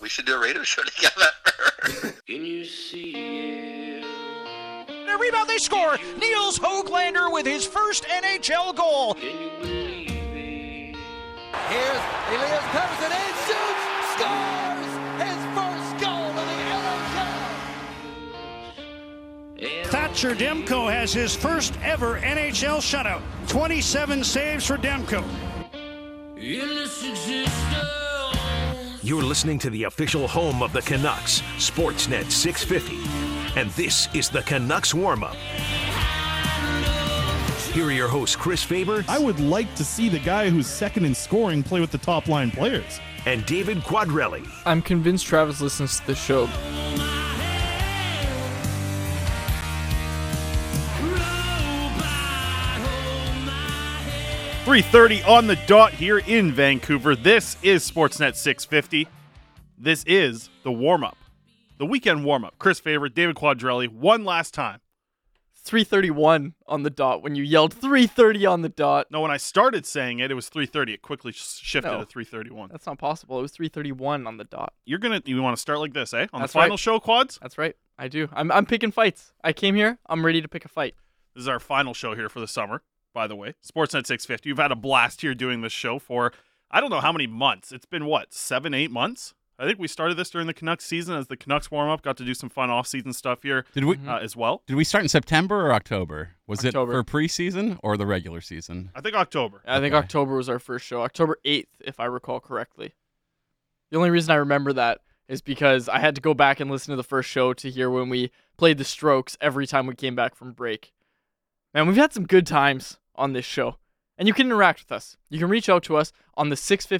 We should do a radio show together. Can you see it? A rebound, they score. Niels Hoaglander with his first NHL goal. Can you believe it? Here's Elias Pettersson and shoots, scores his first goal of the NHL. Thatcher Demko has his first ever NHL shutout. 27 saves for Demko. In this existence. You're listening to the official home of the Canucks, Sportsnet 650. And this is the Canucks Warm-Up. Here are your hosts, Chris Faber. I would like to see the guy who's second in scoring play with the top-line players. And David Quadrelli. I'm convinced Travis listens to the show. 3:30 on the dot here in Vancouver. This is Sportsnet 650. This is the warm-up, the weekend warm-up. Chris Faber, David Quadrelli, one last time. 3:31 on the dot when you yelled 3:30 on the dot. No, when I started saying it, it was 3:30. It quickly shifted No. to 3:31. That's not possible. It was 3:31 on the dot. You want to start like this, eh? On That's the final right. show, Quads? That's right. I do. I'm picking fights. I came here. I'm ready to pick a fight. This is our final show here for the summer, by the way. Sportsnet 650. We've had a blast here doing this show for, I don't know how many months. It's been, 7, 8 months? I think we started this during the Canucks season as the Canucks warm-up. Got to do some fun off-season stuff here as well. Did we start in September or October? Was October. it for preseason or the regular season? I think October. I think October was our first show. October 8th, if I recall correctly. The only reason I remember that is because I had to go back and listen to the first show to hear when we played the Strokes every time we came back from break. Man, we've had some good times on this show. And you can interact with us. You can reach out to us on the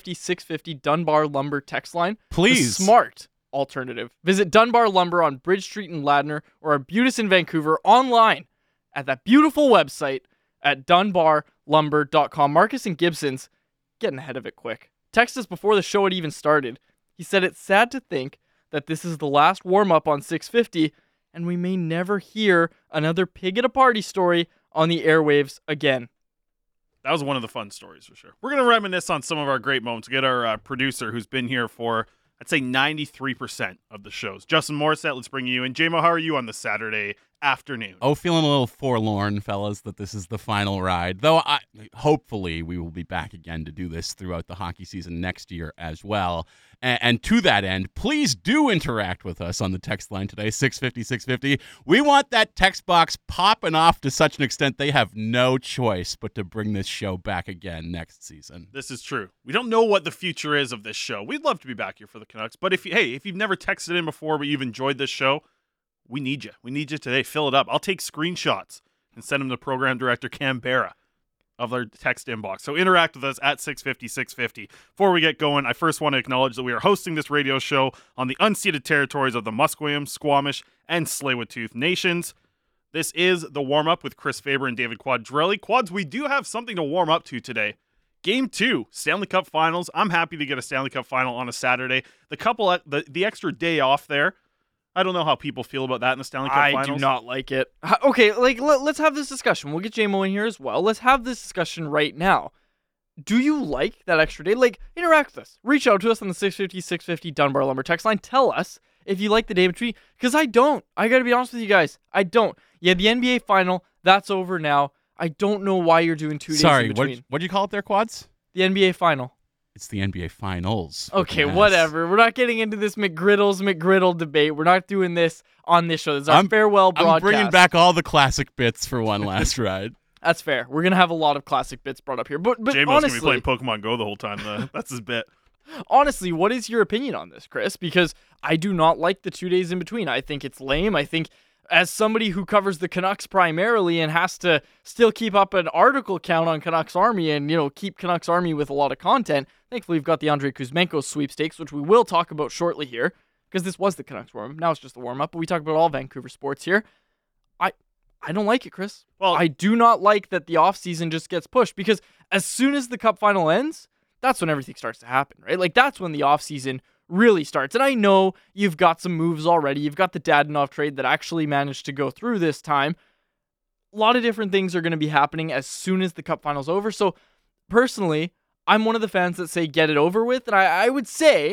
650 Dunbar Lumber text line. Please. The smart alternative. Visit Dunbar Lumber on Bridge Street in Ladner or Arbutus in Vancouver online at that beautiful website at dunbarlumber.com. Marcus and Gibson's getting ahead of it quick. Text us before the show had even started. He said it's sad to think that this is the last warm-up on 650 and we may never hear another pig at a party story on the airwaves again. That was one of the fun stories for sure. We're going to reminisce on some of our great moments. Get our producer who's been here for, I'd say, 93% of the shows. Justin Morissette, let's bring you in. JMO, how are you on this Saturday afternoon? Oh, feeling a little forlorn, fellas, that this is the final ride. Though, hopefully, we will be back again to do this throughout the hockey season next year as well. And to that end, please do interact with us on the text line today, 650. We want that text box popping off to such an extent they have no choice but to bring this show back again next season. This is true. We don't know what the future is of this show. We'd love to be back here for the Canucks. But if you've never texted in before but you've enjoyed this show, we need you. We need you today. Fill it up. I'll take screenshots and send them to program director Canberra of their text inbox. So interact with us at 650. Before we get going, I first want to acknowledge that we are hosting this radio show on the unceded territories of the Musqueam, Squamish, and Tsleil-Waututh nations. This is the warm-up with Chris Faber and David Quadrelli. Quads, we do have something to warm up to today. Game 2, Stanley Cup Finals. I'm happy to get a Stanley Cup Final on a Saturday. The extra day off there, I don't know how people feel about that in the Stanley Cup Finals. I do not like it. Okay, let's have this discussion. We'll get JMO in here as well. Let's have this discussion right now. Do you like that extra day? Interact with us. Reach out to us on the 650 Dunbar Lumber text line. Tell us if you like the day between. Because I don't. I got to be honest with you guys. I don't. Yeah, the NBA Final, that's over now. I don't know why you're doing 2 days in between. Sorry, what'd you call it there, Quads? The NBA Final. It's the NBA Finals. Okay, whatever. We're not getting into this McGriddle debate. We're not doing this on this show. This is our farewell broadcast. I'm bringing back all the classic bits for one last ride. That's fair. We're going to have a lot of classic bits brought up here. But Jamo's honestly, going to be playing Pokemon Go the whole time. That's his bit. Honestly, what is your opinion on this, Chris? Because I do not like the 2 days in between. I think it's lame. I think as somebody who covers the Canucks primarily and has to still keep up an article count on Canucks Army and, keep Canucks Army with a lot of content, thankfully we've got the Andrei Kuzmenko sweepstakes, which we will talk about shortly here, because this was the Canucks warm-up. Now it's just the warm-up, but we talk about all Vancouver sports here. I don't like it, Chris. Well, I do not like that the offseason just gets pushed, because as soon as the Cup Final ends, that's when everything starts to happen, right? That's when the offseason really starts. And I know you've got some moves already. You've got the Dadonov trade that actually managed to go through this time. A lot of different things are going to be happening as soon as the Cup Final's over. So personally, I'm one of the fans that say get it over with. And I would say,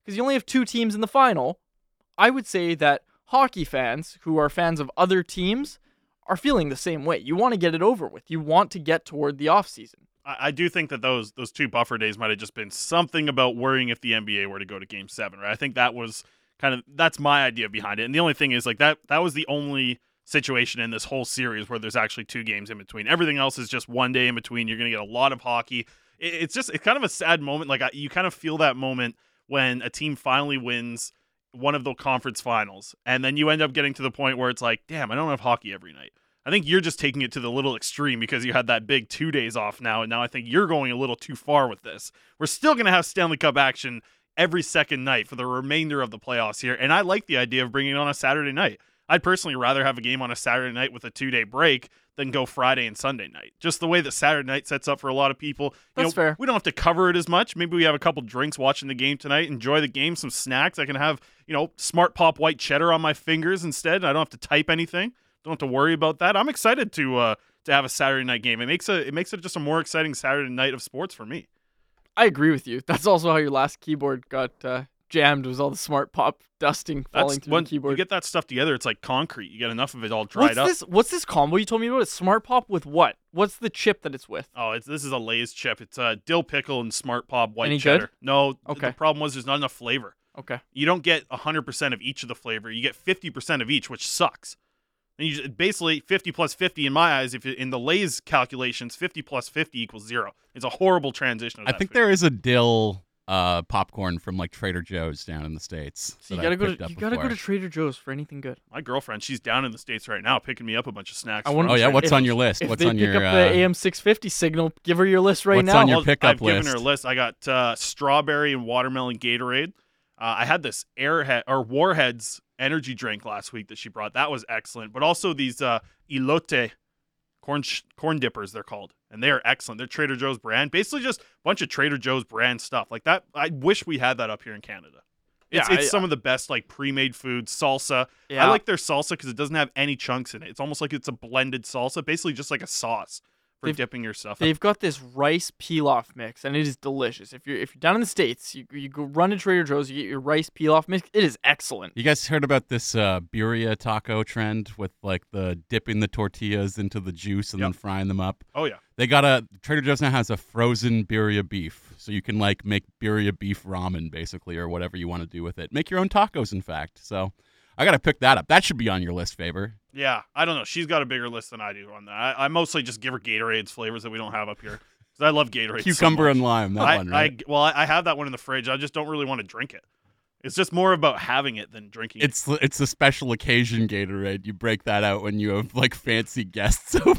because you only have 2 teams in the final, I would say that hockey fans who are fans of other teams are feeling the same way. You want to get it over with. You want to get toward the offseason. I do think that those 2 buffer days might have just been something about worrying if the NBA were to go to Game 7, right? I think that was that's my idea behind it. And the only thing is, like, that was the only situation in this whole series where there's actually 2 games in between. Everything else is just 1 day in between. You're going to get a lot of hockey. It's kind of a sad moment. Like, you kind of feel that moment when a team finally wins one of the conference finals, and then you end up getting to the point where it's like, damn, I don't have hockey every night. I think you're just taking it to the little extreme because you had that big 2 days off now, and now I think you're going a little too far with this. We're still going to have Stanley Cup action every second night for the remainder of the playoffs here, and I like the idea of bringing it on a Saturday night. I'd personally rather have a game on a Saturday night with a 2-day break than go Friday and Sunday night. Just the way that Saturday night sets up for a lot of people. That's fair. We don't have to cover it as much. Maybe we have a couple drinks watching the game tonight, enjoy the game, some snacks. I can have, Smart Pop white cheddar on my fingers instead. I don't have to type anything. Don't have to worry about that. I'm excited to have a Saturday night game. It makes it just a more exciting Saturday night of sports for me. I agree with you. That's also how your last keyboard got jammed, was all the Smart Pop dusting falling through the keyboard. You get that stuff together, it's like concrete. You get enough of it all dried up. What's this combo you told me about? It's Smart Pop with what? What's the chip that it's with? Oh, this is a Lay's chip. It's dill pickle and Smart Pop white Any cheddar. good? No, Okay. The problem was there's not enough flavor. Okay. You don't get 100% of each of the flavor. You get 50% of each, which sucks. And you basically 50 plus 50 in my eyes. If in the Lay's calculations, 50 plus 50 equals 0. It's a horrible transition. I think there is a dill popcorn from like Trader Joe's down in the States. So you gotta go to Trader Joe's for anything good. My girlfriend, she's down in the States right now, picking me up a bunch of snacks. I wonder- Oh yeah, what's If- on your list? If What's they on pick your up the AM 650 signal, give her your list right What's now. on your pickup I've given list? her a list. I got strawberry and watermelon Gatorade. I had this Warheads energy drink last week that she brought. That was excellent. But also these elote corn dippers, they're called, and they are excellent. They're Trader Joe's brand. Basically, just a bunch of Trader Joe's brand stuff like that. I wish we had that up here in Canada. It's some of the best like pre-made food. Salsa. Yeah. I like their salsa because it doesn't have any chunks in it. It's almost like it's a blended salsa, basically just like a sauce for dipping your stuff. They've got this rice pilaf mix, and it is delicious. If you're down in the States, you go run to Trader Joe's, you get your rice pilaf mix. It is excellent. You guys heard about this birria taco trend with like the dipping the tortillas into the juice and then frying them up? Oh yeah. They got Trader Joe's now has a frozen birria beef, so you can like make birria beef ramen basically, or whatever you want to do with it. Make your own tacos, in fact. So I got to pick that up. That should be on your list, Faber. Yeah, I don't know. She's got a bigger list than I do on that. I mostly just give her Gatorade's flavors that we don't have up here because I love Gatorade. Cucumber so and lime, that one, right? I have that one in the fridge. I just don't really want to drink it. It's just more about having it than drinking it. It's a special occasion Gatorade. You break that out when you have like fancy guests over.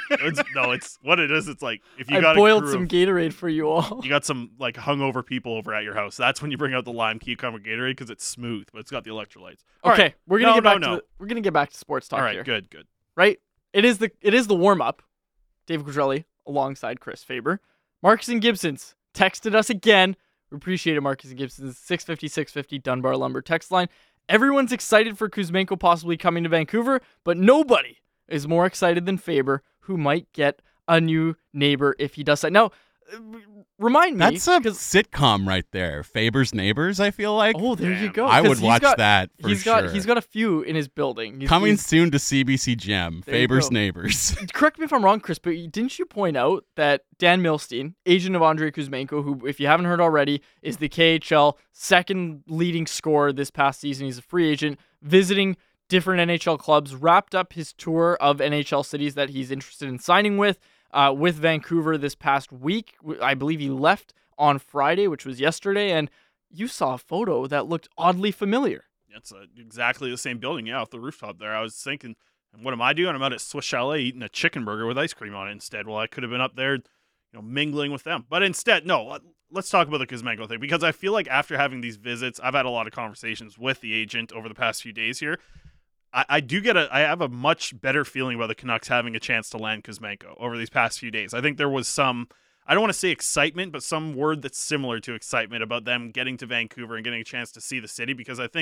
It's what it is. It's like if you got boiled some Gatorade for you all. You got some like hungover people over at your house. That's when you bring out the lime cucumber Gatorade because it's smooth, but it's got the electrolytes. All Okay, right. we're gonna get back to sports talk All right, here. good. Right? It is the warm up. Dave Quadrelli alongside Chris Faber. Marcus and Gibson's texted us again. We appreciate it, Marcus and Gibson's 650 Dunbar Lumber text line. Everyone's excited for Kuzmenko possibly coming to Vancouver, but nobody is more excited than Faber, who might get a new neighbor if he does that. Now, remind me. That's a sitcom right there. Faber's Neighbors, I feel like. Oh, there you go. I would watch that for sure. He's got a few in his building. Coming soon to CBC Gem, Faber's Neighbors. Correct me if I'm wrong, Chris, but didn't you point out that Dan Milstein, agent of Andrei Kuzmenko, who, if you haven't heard already, is the KHL second leading scorer this past season. He's a free agent, visiting different NHL clubs, wrapped up his tour of NHL cities that he's interested in signing with Vancouver this past week. I believe he left on Friday, which was yesterday, and you saw a photo that looked oddly familiar. It's exactly the same building, yeah, off the rooftop there. I was thinking, what am I doing? I'm out at Swiss Chalet eating a chicken burger with ice cream on it instead. Well, I could have been up there, mingling with them. But instead, no, let's talk about the Kuzmenko thing, because I feel like after having these visits, I've had a lot of conversations with the agent over the past few days here. I have a much better feeling about the Canucks having a chance to land Kuzmenko over these past few days. I think there was some, I don't want to say excitement, but some word that's similar to excitement about them getting to Vancouver and getting a chance to see the city, because I think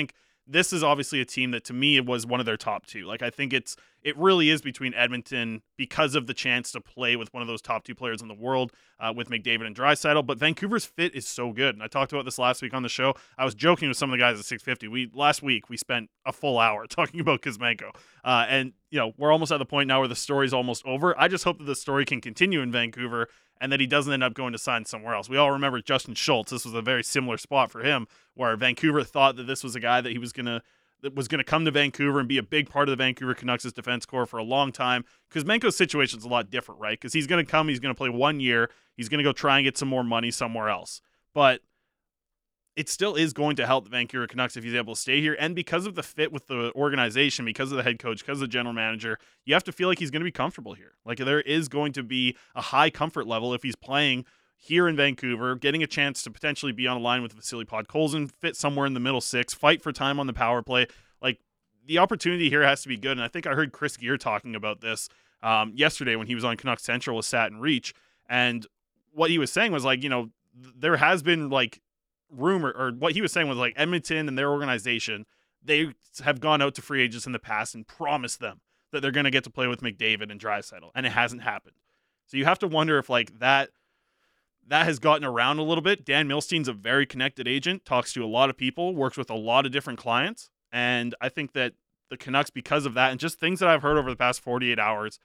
this is obviously a team that to me was one of their top two. Like, I think it really is between Edmonton because of the chance to play with one of those top two players in the world with McDavid and Draisaitl. But Vancouver's fit is so good. And I talked about this last week on the show. I was joking with some of the guys at 650. Last week we spent a full hour talking about Kuzmenko. And, we're almost at the point now where the story's almost over. I just hope that the story can continue in Vancouver and that he doesn't end up going to sign somewhere else. We all remember Justin Schultz. This was a very similar spot for him, where Vancouver thought that this was a guy that he was gonna come to Vancouver and be a big part of the Vancouver Canucks' defense corps for a long time. Kuzmenko's situation is a lot different, right? Because he's going to come, he's going to play 1 year, he's going to go try and get some more money somewhere else. But it still is going to help the Vancouver Canucks if he's able to stay here. And because of the fit with the organization, because of the head coach, because of the general manager, you have to feel like he's going to be comfortable here. Like, there is going to be a high comfort level if he's playing here in Vancouver, getting a chance to potentially be on a line with Vasily Podkolzin, fit somewhere in the middle six, fight for time on the power play. Like, the opportunity here has to be good. And I think I heard Chris Gear talking about this yesterday when he was on Canucks Central with Sat and Reach. And what he was saying was, like, there has been, like, rumor, or what he was saying was, like, Edmonton and their organization, they have gone out to free agents in the past and promised them that they're going to get to play with McDavid and Draisaitl, and it hasn't happened. So you have to wonder if, like, that has gotten around a little bit. Dan Milstein's a very connected agent, talks to a lot of people, works with a lot of different clients, and I think that the Canucks, because of that, and just things that I've heard over the past 48 hours,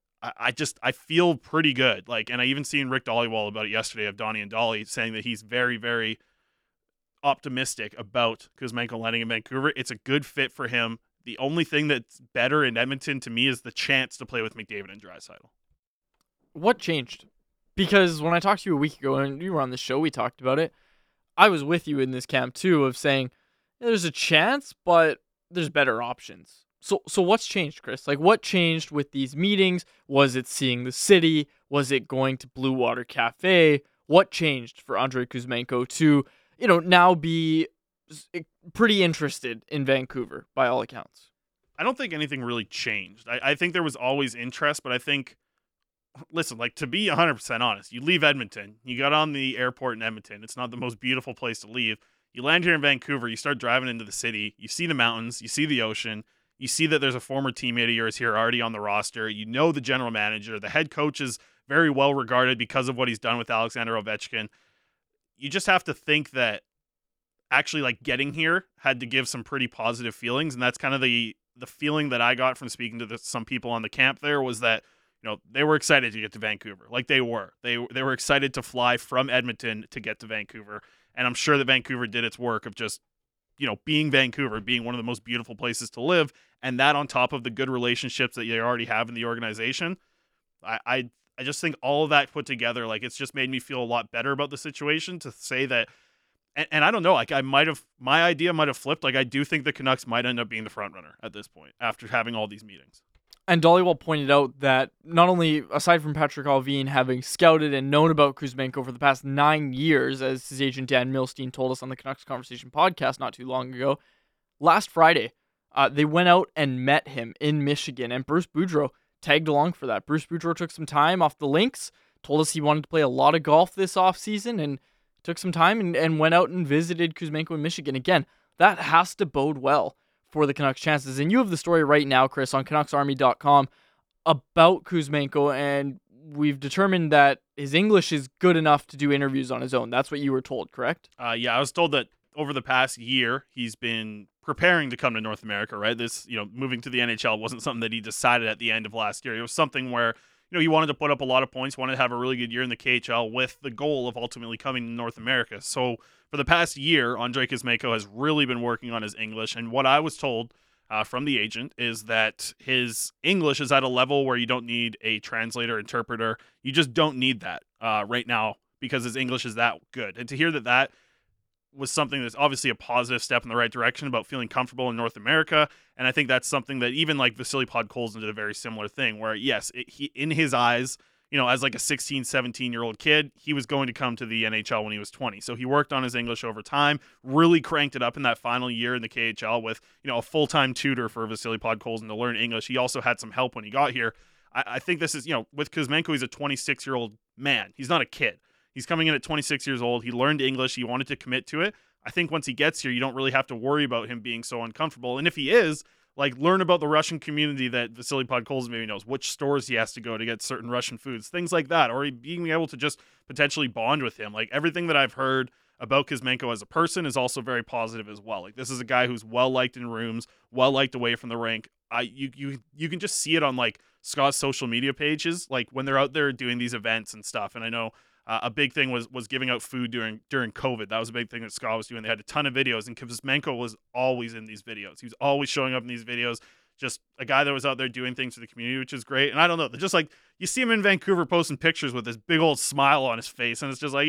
I feel pretty good. Like, and I even seen Rick Dollywall about it yesterday of Donnie and Dolly saying that he's very, very optimistic about Kuzmenko landing in Vancouver. It's a good fit for him. The only thing that's better in Edmonton to me is the chance to play with McDavid and Draisaitl. What changed? Because when I talked to you a week ago and you were on the show, we talked about it. I was with you in this camp too of saying there's a chance, but there's better options. So what's changed, Chris? Like, what changed with these meetings? Was it seeing the city? Was it going to Blue Water Cafe? What changed for Andrei Kuzmenko to, now be pretty interested in Vancouver by all accounts? I don't think anything really changed. I think there was always interest, but I think, listen, like, to be 100% honest, you leave Edmonton, you got on the airport in Edmonton. It's not the most beautiful place to leave. You land here in Vancouver, you start driving into the city, you see the mountains, you see the ocean, you see that there's a former teammate of yours here already on the roster. You know the general manager. The head coach is very well regarded because of what he's done with Alexander Ovechkin. You just have to think that actually, like, getting here had to give some pretty positive feelings, and that's kind of the feeling that I got from speaking to some people on the camp there was that, they were excited to get to Vancouver. Like, they were. They were excited to fly from Edmonton to get to Vancouver, and I'm sure that Vancouver did its work of just, being Vancouver, being one of the most beautiful places to live, and that on top of the good relationships that you already have in the organization, I just think all of that put together, like, it's just made me feel a lot better about the situation to say that, and I don't know, like, my idea might have flipped. Like, I do think the Canucks might end up being the front runner at this point after having all these meetings. And Dollywall pointed out that not only, aside from Patrick Allvin having scouted and known about Kuzmenko for the past 9 years, as his agent Dan Milstein told us on the Canucks Conversation podcast not too long ago, last Friday, they went out and met him in Michigan, and Bruce Boudreau tagged along for that. Bruce Boudreau took some time off the links, told us he wanted to play a lot of golf this offseason, and took some time and went out and visited Kuzmenko in Michigan. Again, that has to bode well for the Canucks' chances. And you have the story right now, Chris, on CanucksArmy.com about Kuzmenko, and we've determined that his English is good enough to do interviews on his own. That's what you were told, correct? Yeah, I was told that over the past year, he's been preparing to come to North America, right? This, moving to the NHL wasn't something that he decided at the end of last year. It was something where, he wanted to put up a lot of points, wanted to have a really good year in the KHL with the goal of ultimately coming to North America. So for the past year, Andrei Kuzmenko has really been working on his English. And what I was told from the agent is that his English is at a level where you don't need a translator, interpreter. You just don't need that right now because his English is that good. And to hear that was something that's obviously a positive step in the right direction about feeling comfortable in North America. And I think that's something that even like Vasily Podkolzin did a very similar thing where, yes, he in his eyes, as like a 16, 17-year-old kid, he was going to come to the NHL when he was 20. So he worked on his English over time, really cranked it up in that final year in the KHL with, a full-time tutor for Vasily Podkolzin to learn English. He also had some help when he got here. I think this is, with Kuzmenko, he's a 26-year-old man. He's not a kid. He's coming in at 26 years old. He learned English. He wanted to commit to it. I think once he gets here, you don't really have to worry about him being so uncomfortable. And if he is, like, learn about the Russian community that Vasily Podkolzin maybe knows, which stores he has to go to get certain Russian foods, things like that, or being able to just potentially bond with him. Like, everything that I've heard about Kuzmenko as a person is also very positive as well. Like, this is a guy who's well-liked in rooms, well-liked away from the rink. You can just see it on, like, Scott's social media pages, like, when they're out there doing these events and stuff. And I know a big thing was giving out food during COVID. That was a big thing that Scott was doing. They had a ton of videos, and Kuzmenko was always in these videos. He was always showing up in these videos. Just a guy that was out there doing things for the community, which is great. And I don't know, just like you see him in Vancouver posting pictures with this big old smile on his face, and it's just like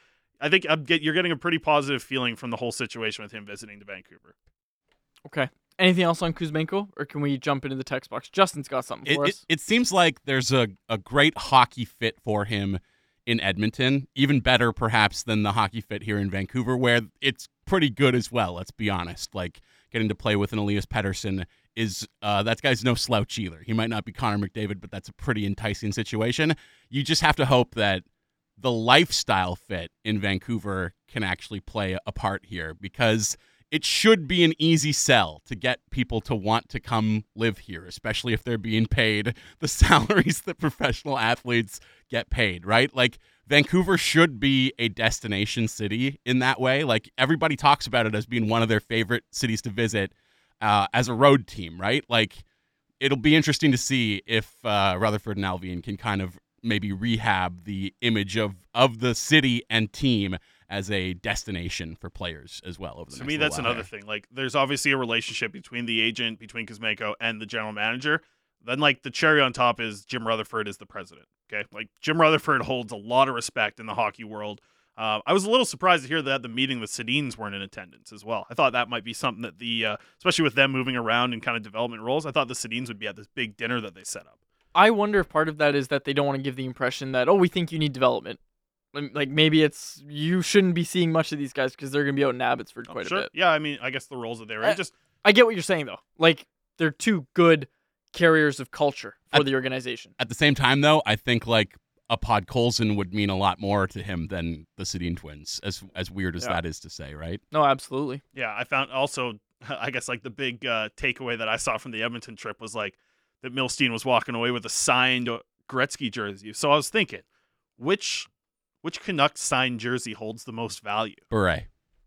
I think you're getting a pretty positive feeling from the whole situation with him visiting to Vancouver. Okay. Anything else on Kuzmenko, or can we jump into the text box? Justin's got something for us. It seems like there's a great hockey fit for him in Edmonton, even better perhaps than the hockey fit here in Vancouver, where it's pretty good as well, let's be honest. Like, getting to play with an Elias Pettersson is that guy's no slouch either. He might not be Connor McDavid, but that's a pretty enticing situation. You just have to hope that the lifestyle fit in Vancouver can actually play a part here, because it should be an easy sell to get people to want to come live here, especially if they're being paid the salaries that professional athletes get paid, right? Like, Vancouver should be a destination city in that way. Like, everybody talks about it as being one of their favorite cities to visit as a road team, right? Like, it'll be interesting to see if Rutherford and Alvin can kind of maybe rehab the image of the city and team as a destination for players as well. To me, that's another thing. Like, there's obviously a relationship between the agent, between Kuzmenko and the general manager. Then, like, the cherry on top is Jim Rutherford is the president. Okay, like, Jim Rutherford holds a lot of respect in the hockey world. I was a little surprised to hear that the meeting with Sedins weren't in attendance as well. I thought that might be something that especially with them moving around in kind of development roles, I thought the Sedins would be at this big dinner that they set up. I wonder if part of that is that they don't want to give the impression that, we think you need development. Like, maybe it's you shouldn't be seeing much of these guys because they're going to be out in Abbotsford quite a bit. Yeah, I mean, I guess the roles that they were in. I get what you're saying, though. Like, they're two good carriers of culture for the organization. At the same time, though, I think, like, a Podkolzin would mean a lot more to him than the Sedin twins, as weird as that is to say, right? No, absolutely. Yeah, I found also, I guess, like, the big takeaway that I saw from the Edmonton trip was, like, that Milstein was walking away with a signed Gretzky jersey. So I was thinking, which Canucks signed jersey holds the most value? Bure.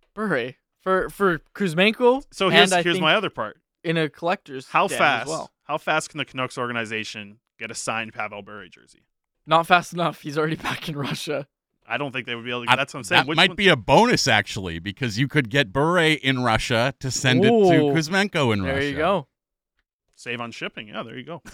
For Kuzmenko. So here's my other part. In a collector's how stand fast as well. How fast can the Canucks organization get a signed Pavel Bure jersey? Not fast enough. He's already back in Russia. I don't think they would be able to get that's what I'm saying. That might be a bonus, actually, because you could get Bure in Russia to send it to Kuzmenko in Russia. There you go. Save on shipping. Yeah, there you go.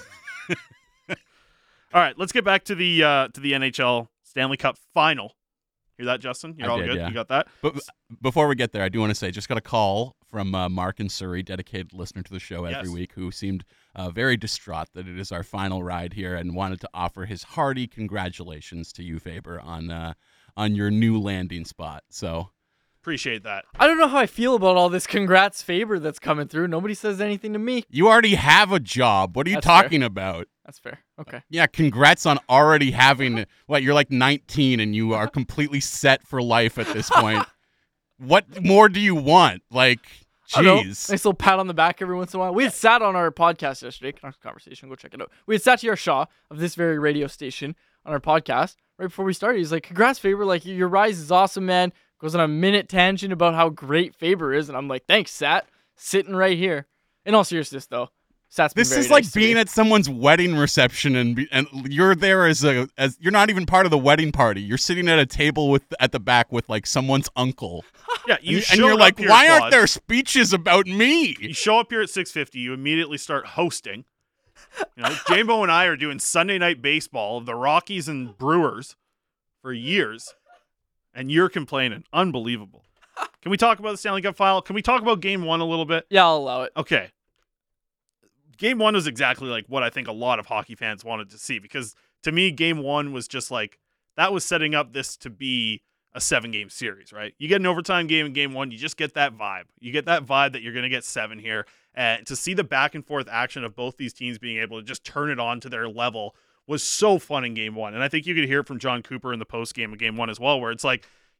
All right, let's get back to the NHL Stanley Cup final. Hear that, Justin? You're all good? Yeah. You got that? But before we get there, I do want to say, just got a call from Mark in Surrey, dedicated listener to the show every week, who seemed very distraught that it is our final ride here and wanted to offer his hearty congratulations to you, Faber, on your new landing spot. So appreciate that. I don't know how I feel about all this congrats Faber that's coming through. Nobody says anything to me. You already have a job. What are you talking about? That's fair. Okay. Yeah, congrats on already having you're like 19 and you are completely set for life at this point. What more do you want? Like, jeez. Nice little pat on the back every once in a while. We had sat on our podcast yesterday, Canucks Conversation, go check it out. We had sat to Shaw of this very radio station on our podcast right before we started. He's like, congrats, Faber. Like, your rise is awesome, man. Goes on a minute tangent about how great Faber is. And I'm like, thanks, Sat. Sitting right here. In all seriousness, though, Sat's been this very is like nice being at someone's wedding reception and you're there as you're not even part of the wedding party. You're sitting at a table at the back with like someone's uncle. Yeah, and you're like, why aren't there speeches about me? You show up here at 6:50. You immediately start hosting. You know, Jambo and I are doing Sunday Night Baseball of the Rockies and Brewers for years, and you're complaining. Unbelievable. Can we talk about the Stanley Cup final? Can we talk about Game 1 a little bit? Yeah, I'll allow it. Okay. Game 1 was exactly like what I think a lot of hockey fans wanted to see, because to me, Game 1 was just like, that was setting up this to be a 7-game series, right? You get an overtime game in Game 1, you just get that vibe. You get that vibe that you're going to get 7 here. And to see the back and forth action of both these teams being able to just turn it on to their level was so fun in Game 1. And I think you could hear it from John Cooper in the post game of Game 1 as well, where it's like,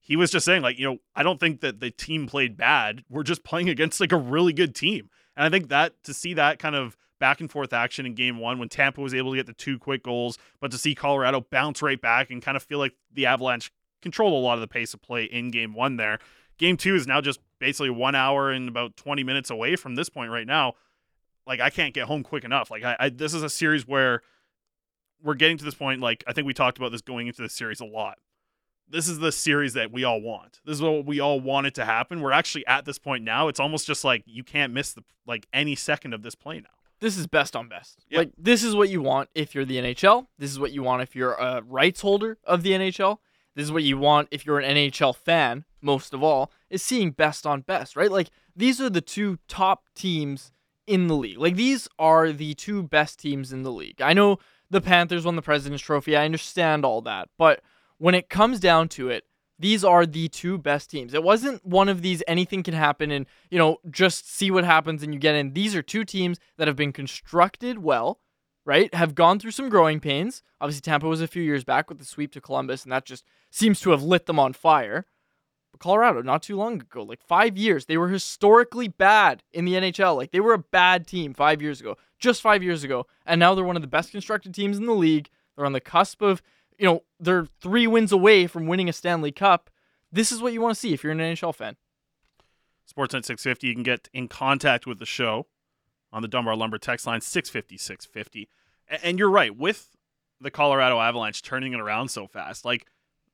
he was just saying, like, I don't think that the team played bad. We're just playing against like a really good team. And I think that to see that kind of back and forth action in game one when Tampa was able to get the 2 quick goals, but to see Colorado bounce right back and kind of feel like the Avalanche controlled a lot of the pace of play in game one there. Game two is now just basically 1 hour and about 20 minutes away from this point right now. Like, I can't get home quick enough. Like, this is a series where we're getting to this point. Like, I think we talked about this going into the series a lot. This is the series that we all want. This is what we all want it to happen. We're actually at this point now. It's almost just like you can't miss any second of this play now. This is best on best. Yep. Like, this is what you want if you're the NHL. This is what you want if you're a rights holder of the NHL. This is what you want if you're an NHL fan, most of all, is seeing best on best, right? Like, these are the 2 top teams in the league. Like, these are the 2 best teams in the league. I know the Panthers won the President's Trophy. I understand all that. But when it comes down to it, these are the 2 best teams. It wasn't one of these anything can happen and, just see what happens and you get in. These are 2 teams that have been constructed well, right? Have gone through some growing pains. Obviously, Tampa was a few years back with the sweep to Columbus, and that just seems to have lit them on fire. But Colorado, not too long ago, like 5 years, they were historically bad in the NHL. Like, they were a bad team 5 years ago, just 5 years ago. And now they're one of the best constructed teams in the league. They're on the cusp of, they're 3 wins away from winning a Stanley Cup. This is what you want to see if you're an NHL fan. Sportsnet 650, you can get in contact with the show on the Dunbar Lumber text line, 650-650. And you're right, with the Colorado Avalanche turning it around so fast, like,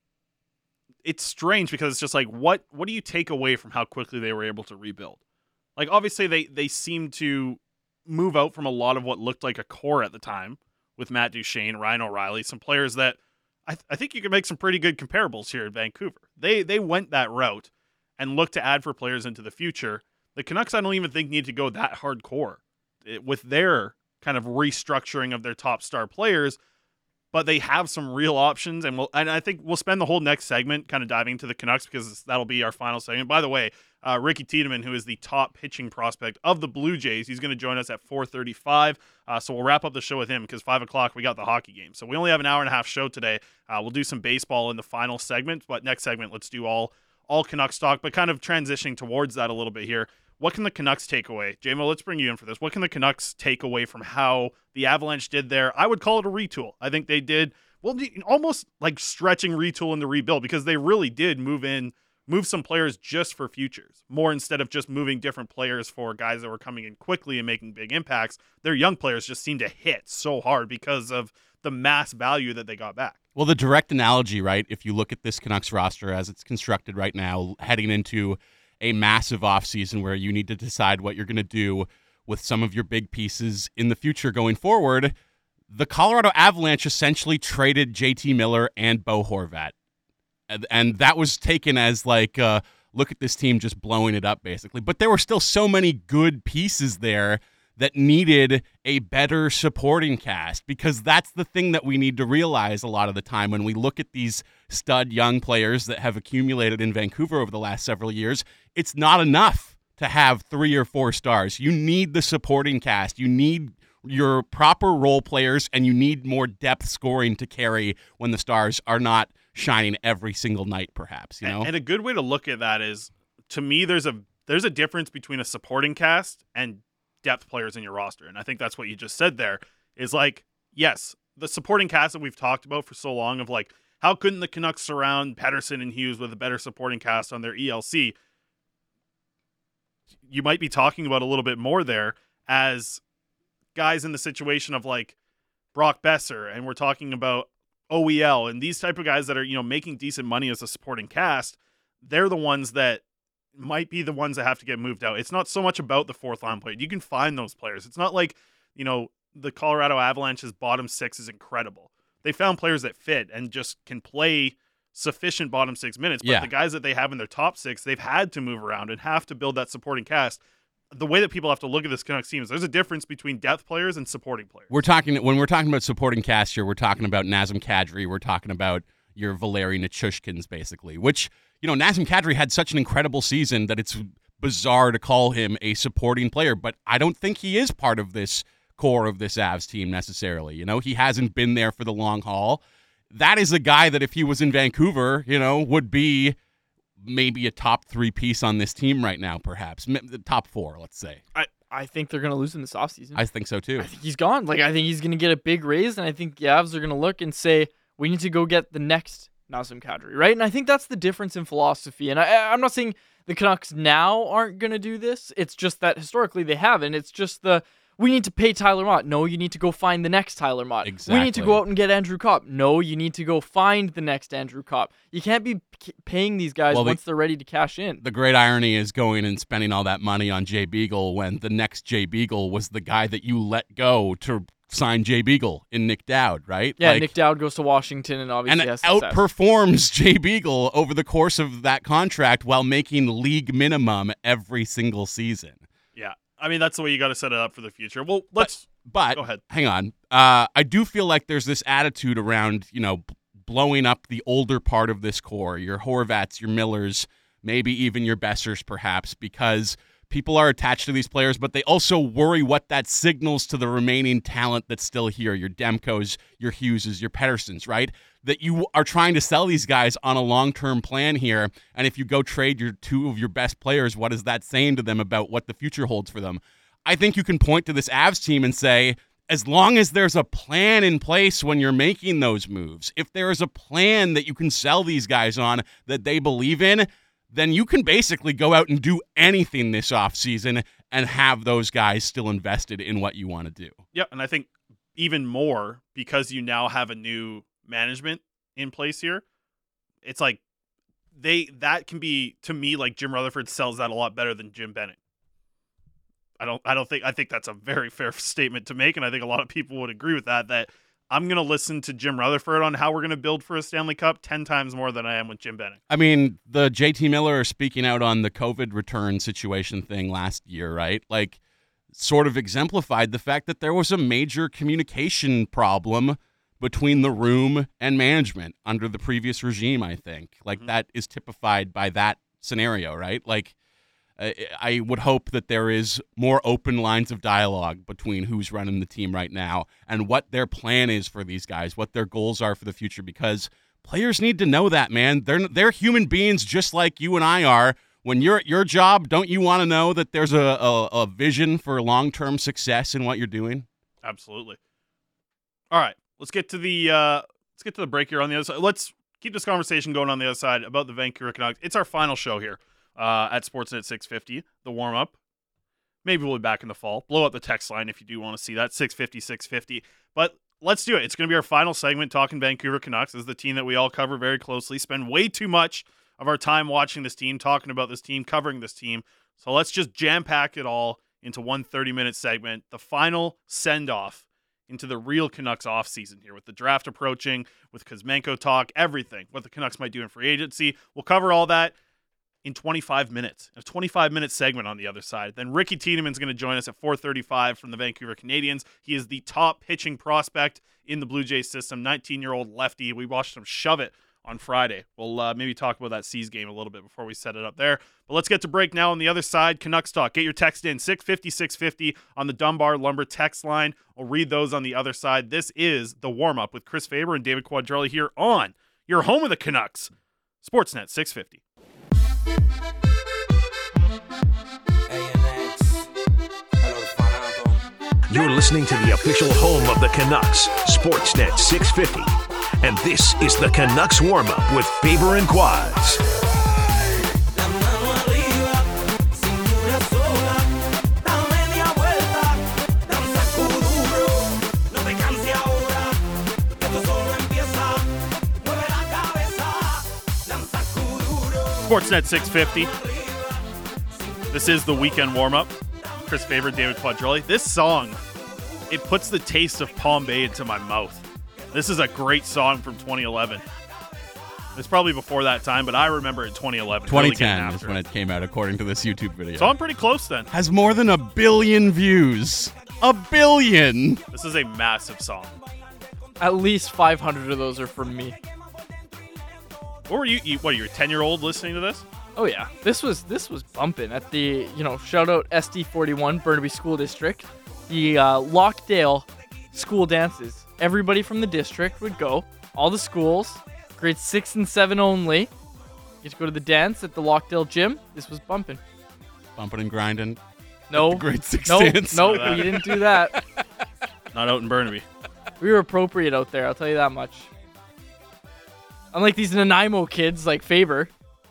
it's strange because it's just like, what do you take away from how quickly they were able to rebuild? Like, obviously, they seem to move out from a lot of what looked like a core at the time with Matt Duchene, Ryan O'Reilly, some players that I think you can make some pretty good comparables here in Vancouver. They went that route and looked to add for players into the future. The Canucks, I don't even think, need to go that hardcore with their kind of restructuring of their top star players, but they have some real options, and I think we'll spend the whole next segment kind of diving into the Canucks because that'll be our final segment. By the way, Ricky Tiedemann, who is the top pitching prospect of the Blue Jays, he's going to join us at 4:35. So we'll wrap up the show with him because 5 o'clock we got the hockey game. So we only have an hour and a half show today. We'll do some baseball in the final segment, but next segment let's do all Canucks talk, but kind of transitioning towards that a little bit here. What can the Canucks take away? JMO, let's bring you in for this. What can the Canucks take away from how the Avalanche did there? I would call it a retool. I think they did, almost like stretching retool in the rebuild because they really did move some players just for futures, more instead of just moving different players for guys that were coming in quickly and making big impacts. Their young players just seem to hit so hard because of the mass value that they got back. Well, the direct analogy, right, if you look at this Canucks roster as it's constructed right now, heading into a massive offseason where you need to decide what you're going to do with some of your big pieces in the future going forward, the Colorado Avalanche essentially traded JT Miller and Bo Horvat. And that was taken as like, look at this team just blowing it up, basically. But there were still so many good pieces there that needed a better supporting cast, because that's the thing that we need to realize a lot of the time when we look at these stud young players that have accumulated in Vancouver over the last several years. It's not enough to have 3 or 4 stars. You need the supporting cast. You need your proper role players, and you need more depth scoring to carry when the stars are not shining every single night, perhaps, you know? And a good way to look at that is, to me, there's a difference between a supporting cast and depth players in your roster. And I think that's what you just said there is like, yes, the supporting cast that we've talked about for so long of like, how couldn't the Canucks surround Pettersson and Hughes with a better supporting cast on their ELC? You might be talking about a little bit more there as guys in the situation of like Brock Besser, and we're talking about OEL and these type of guys that are, making decent money as a supporting cast. They're the ones that might be the ones that have to get moved out. It's not so much about the fourth line player. You can find those players. It's not like, the Colorado Avalanche's bottom 6 is incredible. They found players that fit and just can play sufficient bottom 6 minutes. But the guys that they have in their top 6, they've had to move around and have to build that supporting cast. The way that people have to look at this Canucks team is there's a difference between depth players and supporting players. When we're talking about supporting cast here, we're talking about Nazem Kadri. We're talking about your Valeri Nichushkins, basically, which, Nazem Kadri had such an incredible season that it's bizarre to call him a supporting player, but I don't think he is part of this core of this Avs team necessarily. He hasn't been there for the long haul. That is a guy that if he was in Vancouver, would be maybe a top 3 piece on this team right now, perhaps. The top 4, let's say. I think they're going to lose him this offseason. I think so too. I think he's gone. Like, I think he's going to get a big raise, and I think the Avs are going to look and say, we need to go get the next Nazem Kadri, right? And I think that's the difference in philosophy. And I'm not saying the Canucks now aren't going to do this. It's just that historically they haven't. It's just we need to pay Tyler Mott. No, you need to go find the next Tyler Mott. Exactly. We need to go out and get Andrew Kopp. No, you need to go find the next Andrew Kopp. You can't be paying these guys once they're ready to cash in. The great irony is going and spending all that money on Jay Beagle when the next Jay Beagle was the guy that you let go to sign Jay Beagle in Nick Dowd, right? Yeah, Nick Dowd goes to Washington and obviously has success. Outperforms Jay Beagle over the course of that contract while making league minimum every single season. Yeah. I mean, that's the way you got to set it up for the future. Well, let's but go ahead. Hang on. I do feel like there's this attitude around, blowing up the older part of this core, your Horvats, your Millers, maybe even your Bessers perhaps, because people are attached to these players, but they also worry what that signals to the remaining talent that's still here, your Demkos, your Hugheses, your Petterssons, right? That you are trying to sell these guys on a long-term plan here, and if you go trade your 2 of your best players, what is that saying to them about what the future holds for them? I think you can point to this Avs team and say, as long as there's a plan in place when you're making those moves, if there is a plan that you can sell these guys on that they believe in, then you can basically go out and do anything this offseason and have those guys still invested in what you want to do. Yeah, and I think even more because you now have a new management in place here. It's like that can be, to me, like Jim Rutherford sells that a lot better than Jim Bennett. I think that's a very fair statement to make, and I think a lot of people would agree with that I'm going to listen to Jim Rutherford on how we're going to build for a Stanley Cup 10 times more than I am with Jim Bennett. I mean, the JT Miller speaking out on the COVID return situation thing last year, right? Like, sort of exemplified the fact that there was a major communication problem between the room and management under the previous regime, I think. Like, that is typified by that scenario, right? Like, I would hope that there is more open lines of dialogue between who's running the team right now and what their plan is for these guys, what their goals are for the future, because players need to know that, man. They're human beings just like you and I are. When you're at your job, don't you want to know that there's a vision for long-term success in what you're doing? Absolutely. All right, let's get to the break here on the other side. Let's keep this conversation going on the other side about the Vancouver Canucks. It's our final show here. At Sportsnet 650, the warm-up. Maybe we'll be back in the fall. Blow up the text line if you do want to see that, 650. But let's do it. It's going to be our final segment, talking Vancouver Canucks. This is the team that we all cover very closely, spend way too much of our time watching this team, talking about this team, covering this team. So let's just jam-pack it all into one 30-minute segment, the final send-off into the real Canucks offseason here, with the draft approaching, with Kuzmenko talk, everything, what the Canucks might do in free agency. We'll cover all that in 25 minutes, a 25-minute segment on the other side. Then Ricky Tiedemann's going to join us at 4:35 from the Vancouver Canadians. He is the top pitching prospect in the Blue Jays system, 19-year-old lefty. We watched him shove it on Friday. We'll maybe talk about that C's game a little bit before we set it up there. But let's get to break now on the other side. Canucks talk. Get your text in, 650 on the Dunbar Lumber text line. We'll read those on the other side. This is the warm-up with Chris Faber and David Quadrelli here on your home of the Canucks, Sportsnet 650. You're listening to the official home of the Canucks, Sportsnet 650. And this is the Canucks warm-up with Faber and Quads. Sportsnet 650. This is the weekend warm-up. Chris Faber, David Quadrelli. This song, it puts the taste of Palm Bay into my mouth. This is a great song from 2011. It's probably before that time, but I remember it 2011. 2010 is when it came out, according to this YouTube video. So I'm pretty close then. Has more than 1 billion views. 1 billion! This is a massive song. At least 500 of those are from me. What were you? What, you're a 10-year-old listening to this? Oh yeah, this was bumping at the, shout out SD41 Burnaby School District, the Lockdale school dances. Everybody from the district would go, all the schools, grades 6 and 7 only, Get to go to the dance at the Lockdale gym. This was bumping. Bumping and grinding. No. The grade 6 No, dance. no, we didn't do that. Not out in Burnaby. We were appropriate out there, I'll tell you that much. Unlike these Nanaimo kids like Faber.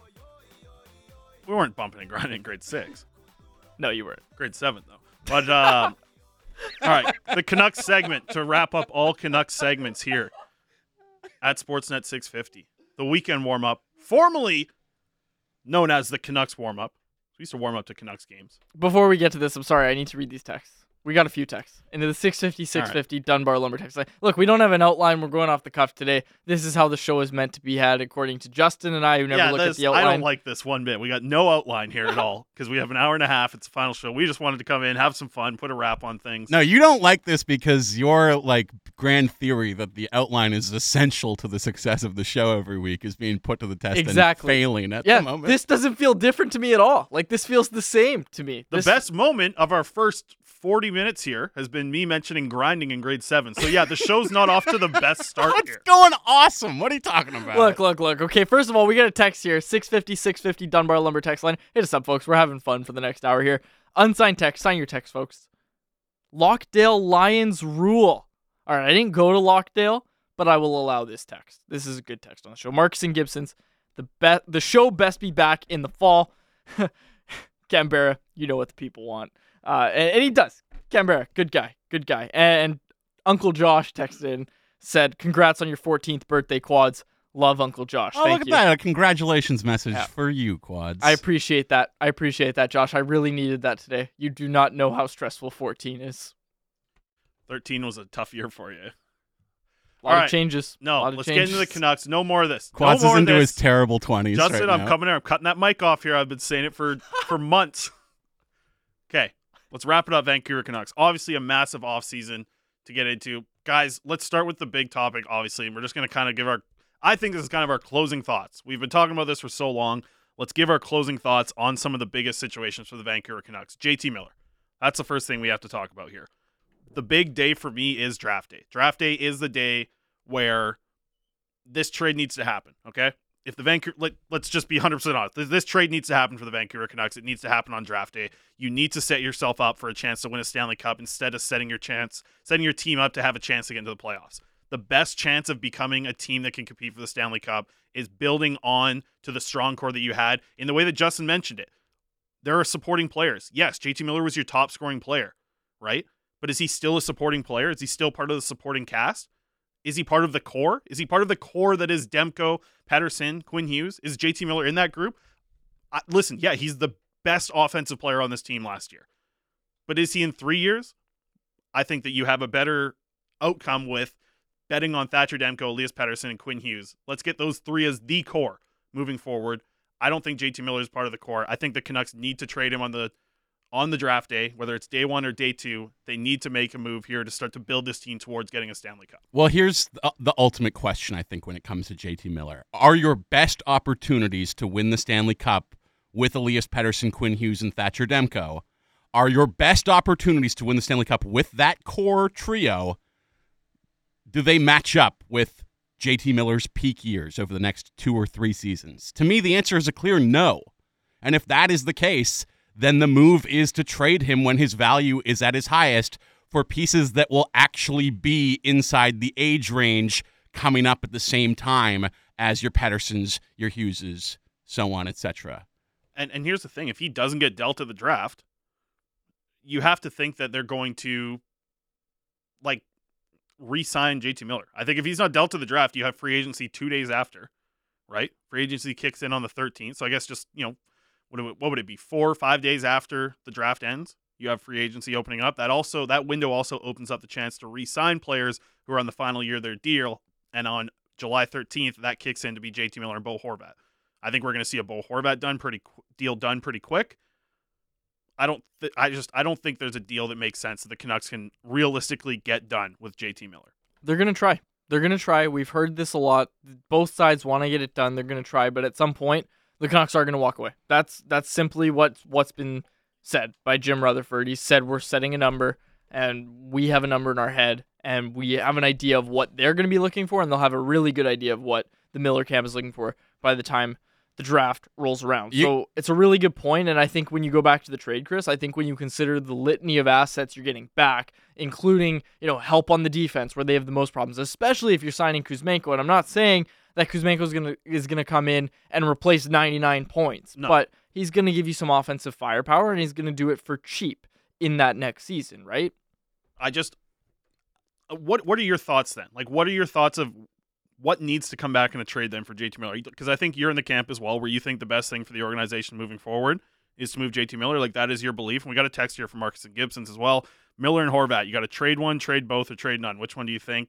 We weren't bumping and grinding in grade 6. No, you weren't. Grade 7, though. But, all right, the Canucks segment to wrap up all Canucks segments here at Sportsnet 650. The weekend warm-up, formerly known as the Canucks warm-up. We used to warm up to Canucks games. Before we get to this, I'm sorry, I need to read these texts. We got a few texts into the 650 Dunbar Lumber text line. Look, we don't have an outline. We're going off the cuff today. This is how the show is meant to be had, according to Justin and I, who never look at the outline. I don't like this one bit. We got no outline here at all because we have an hour and a half. It's the final show. We just wanted to come in, have some fun, put a wrap on things. No, you don't like this because your like grand theory that the outline is essential to the success of the show every week is being put to the test and failing at the moment. This doesn't feel different to me at all. Like, this feels the same to me. The best moment of our first 40 minutes here has been me mentioning grinding in grade 7. So yeah, the show's not off to the best start It's here. going awesome. What are you talking about? Look. Okay, first of all, we got a text here. 650 Dunbar Lumber text line. Hit us up, folks. We're having fun for the next hour here. Unsigned text. Sign your text, folks. Lockdale Lions rule. All right, I didn't go to Lockdale, but I will allow this text. This is a good text on the show. Marcus and Gibson's. The show best be back in the fall. Canberra, you know what the people want. And he does. Canberra, good guy. And Uncle Josh texted in, said, congrats on your 14th birthday, Quads. Love Uncle Josh. Oh, Thank look you. at that. A congratulations message for you, Quads. I appreciate that. Josh. I really needed that today. You do not know how stressful 14 is. 13 was a tough year for you. A lot of changes. No, let's get into the Canucks. No more of this. Quads no more is into of his this. terrible 20s Justin, right I'm now. coming here. I'm cutting that mic off here. I've been saying it for months. Okay, let's wrap it up, Vancouver Canucks. Obviously a massive offseason to get into. Guys, let's start with the big topic, obviously. And we're just going to kind of give I think this is kind of our closing thoughts. We've been talking about this for so long. Let's give our closing thoughts on some of the biggest situations for the Vancouver Canucks. JT Miller. That's the first thing we have to talk about here. The big day for me is draft day. Draft day is the day where this trade needs to happen, okay? If the Vancouver, let's just be 100% honest. This trade needs to happen for the Vancouver Canucks. It needs to happen on draft day. You need to set yourself up for a chance to win a Stanley Cup instead of setting your team up to have a chance to get into the playoffs. The best chance of becoming a team that can compete for the Stanley Cup is building on to the strong core that you had in the way that Justin mentioned it. There are supporting players. Yes, JT Miller was your top scoring player, right? But is he still a supporting player? Is he still part of the supporting cast? Is he part of the core? Is he part of the core that is Demko, Patterson, Quinn Hughes? Is JT Miller in that group? Listen, yeah, he's the best offensive player on this team last year. But is he in 3 years? I think that you have a better outcome with betting on Thatcher Demko, Elias Patterson, and Quinn Hughes. Let's get those three as the core moving forward. I don't think JT Miller is part of the core. I think the Canucks need to trade him on the draft day, whether it's day 1 or day 2. They need to make a move here to start to build this team towards getting a Stanley Cup. Well, here's the ultimate question, I think, when it comes to JT Miller. Are your best opportunities to win the Stanley Cup with Elias Pettersson, Quinn Hughes, and Thatcher Demko? Are your best opportunities to win the Stanley Cup with that core trio, do they match up with JT Miller's peak years over the next 2 or 3 seasons? To me, the answer is a clear no. And if that is the case, then the move is to trade him when his value is at his highest for pieces that will actually be inside the age range coming up at the same time as your Petterssons, your Hugheses, so on, etc. And here's the thing. If he doesn't get dealt at the draft, you have to think that they're going to, re-sign JT Miller. I think if he's not dealt to the draft, you have free agency 2 days after, right? Free agency kicks in on the 13th. So I guess just, what would it be? 4 or 5 days after the draft ends, you have free agency opening up. That window also opens up the chance to re-sign players who are on the final year of their deal. And on July 13th, that kicks in to be JT Miller and Bo Horvat. I think we're going to see a Bo Horvat deal done pretty quick. I don't think there's a deal that makes sense that the Canucks can realistically get done with JT Miller. They're going to try. We've heard this a lot. Both sides want to get it done. They're going to try, but at some point, the Canucks are going to walk away. That's simply what's been said by Jim Rutherford. He said we're setting a number, and we have a number in our head, and we have an idea of what they're going to be looking for, and they'll have a really good idea of what the Miller camp is looking for by the time the draft rolls around. You- So it's a really good point, and I think when you go back to the trade, Chris, I think when you consider the litany of assets you're getting back, including, help on the defense where they have the most problems, especially if you're signing Kuzmenko, and I'm not saying that Kuzmenko is gonna come in and replace 99 points, No. but he's gonna give you some offensive firepower, and he's gonna do it for cheap in that next season, right? What are your thoughts then? Like, what are your thoughts of what needs to come back in a trade then for JT Miller? Because I think you're in the camp as well, where you think the best thing for the organization moving forward is to move JT Miller. Like, that is your belief. And we got a text here from Marcus and Gibson's as well. Miller and Horvat, you got to trade one, trade both, or trade none. Which one do you think?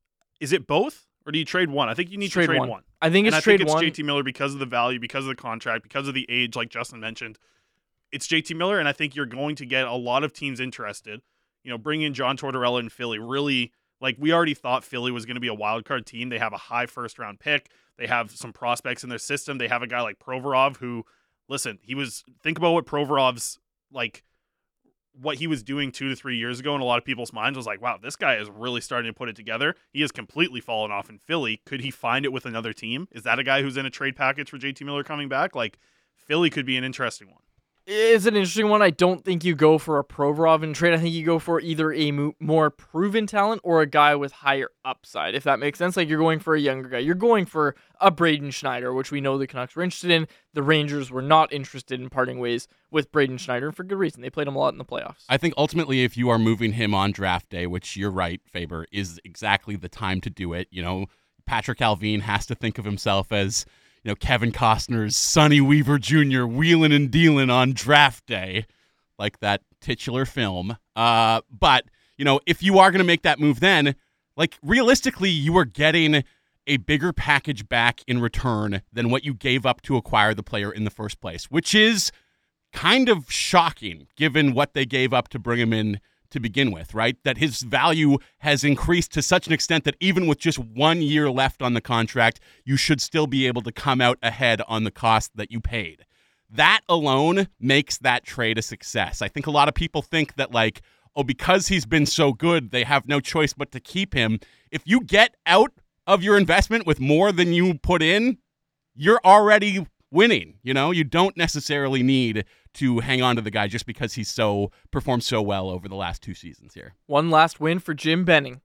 Is it both, or do you trade one? I think you need to trade one. I think And it's I trade think it's one. JT Miller because of the value, because of the contract, because of the age, like Justin mentioned. It's JT Miller, and I think you're going to get a lot of teams interested. Bring in John Tortorella in Philly. Really, like, we already thought Philly was going to be a wild card team. They have a high first-round pick. They have some prospects in their system. They have a guy like Provorov who, listen, think about what Provorov's, like, what he was doing 2 to 3 years ago in a lot of people's minds was like, wow, this guy is really starting to put it together. He has completely fallen off in Philly. Could he find it with another team? Is that a guy who's in a trade package for JT Miller coming back? Like, Philly could be an interesting one. It's an interesting one. I don't think you go for a Provorov in trade. I think you go for either a more proven talent or a guy with higher upside, if that makes sense. Like, you're going for a younger guy. You're going for a Braden Schneider, which we know the Canucks were interested in. The Rangers were not interested in parting ways with Braden Schneider, and for good reason. They played him a lot in the playoffs. I think ultimately, if you are moving him on draft day, which you're right, Faber, is exactly the time to do it. Patrick Alvin has to think of himself as, Kevin Costner's Sonny Weaver Jr. wheeling and dealing on draft day, like that titular film. But, if you are going to make that move then, like, realistically, you are getting a bigger package back in return than what you gave up to acquire the player in the first place, which is kind of shocking given what they gave up to bring him in to begin with, right? That his value has increased to such an extent that even with just 1 year left on the contract, you should still be able to come out ahead on the cost that you paid. That alone makes that trade a success. I think a lot of people think that, like, because he's been so good, they have no choice but to keep him. If you get out of your investment with more than you put in, you're already winning. You don't necessarily need to hang on to the guy just because he's performed so well over the last 2 seasons here. One last win for Jim Benning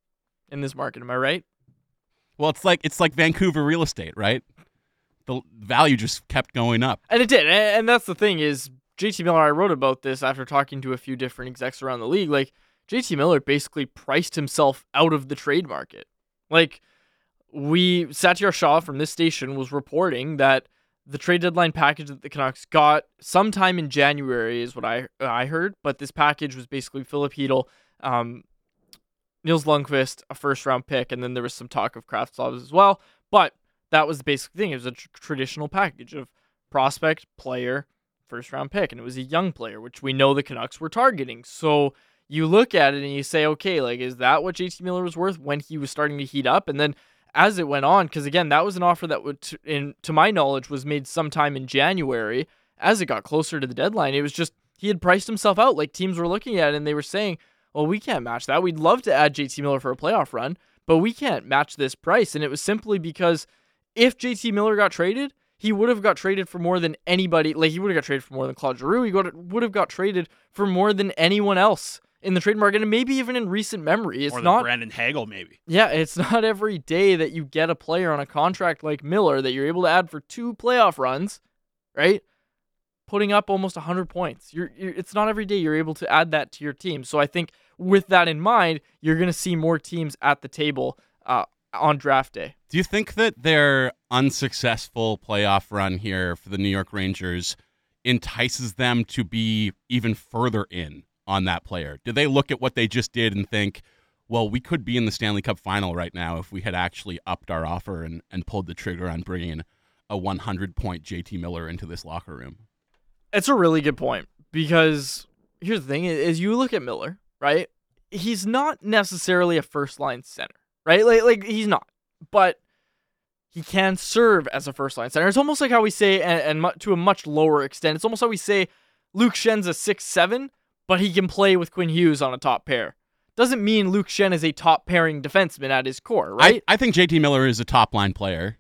in this market. Am I right? Well, it's like Vancouver real estate, right? The value just kept going up. And it did. And that's the thing is, JT Miller, I wrote about this after talking to a few different execs around the league. Like, JT Miller basically priced himself out of the trade market. Like, Satyar Shah from this station was reporting that the trade deadline package that the Canucks got sometime in January is what I heard, but this package was basically Philip Hedl, Nils Lundqvist, a first-round pick, and then there was some talk of Kravtsov as well, but that was the basic thing. It was a traditional package of prospect, player, first-round pick, and it was a young player, which we know the Canucks were targeting. So you look at it and you say, okay, like, is that what JT Miller was worth when he was starting to heat up? And then as it went on, because again, that was an offer that would, to my knowledge, was made sometime in January. As it got closer to the deadline, it was just, he had priced himself out. Like, teams were looking at it and they were saying, well, we can't match that. We'd love to add JT Miller for a playoff run, but we can't match this price. And it was simply because if JT Miller got traded, he would have got traded for more than anybody. Like, he would have got traded for more than Claude Giroux. He would have got traded for more than anyone else in the trade market, and maybe even in recent memory. It's Or not Brandon Hagel, maybe. Yeah, it's not every day that you get a player on a contract like Miller that you're able to add for 2 playoff runs, right? Putting up almost 100 points. It's not every day you're able to add that to your team. So I think with that in mind, you're going to see more teams at the table on draft day. Do you think that their unsuccessful playoff run here for the New York Rangers entices them to be even further in on that player? Do they look at what they just did and think, well, we could be in the Stanley Cup final right now if we had actually upped our offer and pulled the trigger on bringing a 100-point JT Miller into this locker room? It's a really good point, because here's the thing, is you look at Miller, right? He's not necessarily a first-line center, right? Like he's not, but he can serve as a first-line center. It's almost like how we say, and to a much lower extent, it's almost how we say Luke Schen's a 6'7", but he can play with Quinn Hughes on a top pair. Doesn't mean Luke Schenn is a top pairing defenseman at his core, right? I think JT Miller is a top-line player.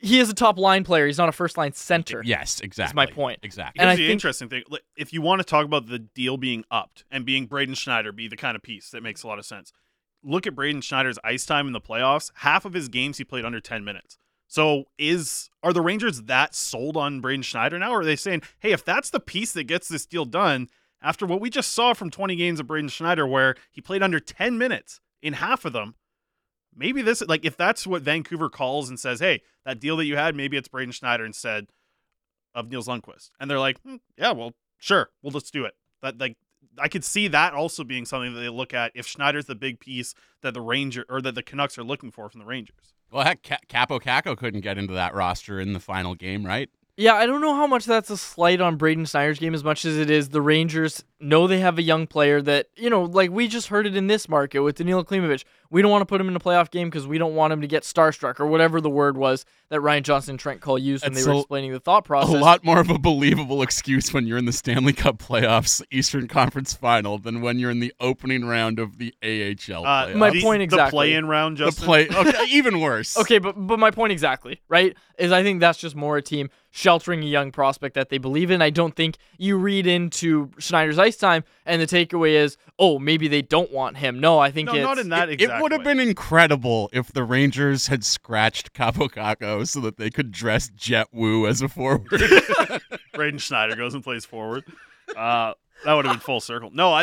he is a top line player. He's not a first line center. Yes, exactly. That's my point. Exactly. And Here's I the think- interesting thing. If you want to talk about the deal being upped and being Braden Schneider be the kind of piece that makes a lot of sense, look at Braden Schneider's ice time in the playoffs. Half of his games he played under 10 minutes. So are the Rangers that sold on Braden Schneider now? Or are they saying, hey, if that's the piece that gets this deal done, after what we just saw from 20 games of Braden Schneider where he played under 10 minutes in half of them, maybe this, like, if that's what Vancouver calls and says, hey, that deal that you had, maybe it's Braden Schneider instead of Niels Lundqvist. And they're like, yeah, well, sure, we'll just do it. That, like, I could see that also being something that they look at if Schneider's the big piece that the Canucks are looking for from the Rangers. Well, heck, Capo Caco couldn't get into that roster in the final game, right? Yeah, I don't know how much that's a slight on Braden Schneider's game as much as it is the Rangers know they have a young player that, like we just heard it in this market with Danilo Klimovich. We don't want to put him in a playoff game because we don't want him to get starstruck or whatever the word was that Ryan Johnson and Trent Cole used when they were explaining the thought process. A lot more of a believable excuse when you're in the Stanley Cup playoffs, Eastern Conference Final, than when you're in the opening round of the AHL playoffs. My point exactly. The play-in round, Justin? Okay, even worse. Okay, but my point exactly, right, is I think that's just more a team sheltering a young prospect that they believe in. I don't think you read into Schneider's ice time and the takeaway is, oh, maybe they don't want him. No, I think not in that exact It would have been incredible if the Rangers had scratched Capo Caco so that they could dress Jet Wu as a forward. Braden Schneider goes and plays forward. That would have been full circle. No,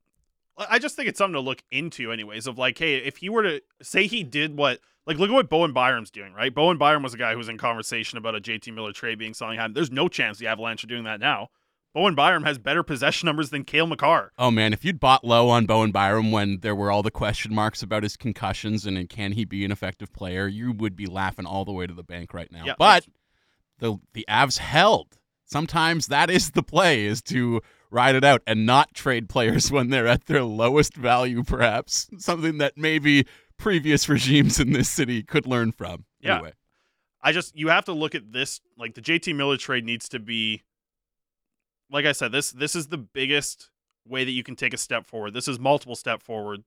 I just think it's something to look into anyways, of like, hey, if he were to say he did what, like, look at what Bowen Byram's doing, right? Bowen Byram was a guy who was in conversation about a JT Miller trade being something happened. There's no chance the Avalanche are doing that now. Bowen Byram has better possession numbers than Cale Makar. Oh, man, if you'd bought low on Bowen Byram when there were all the question marks about his concussions and can he be an effective player, you would be laughing all the way to the bank right now. Yeah, but the Avs held. Sometimes that is the play, is to ride it out and not trade players when they're at their lowest value, perhaps. Something that maybe previous regimes in this city could learn from. Yeah. Anyway. You have to look at this, like the JT Miller trade needs to be, like I said, this is the biggest way that you can take a step forward. This is multiple steps forward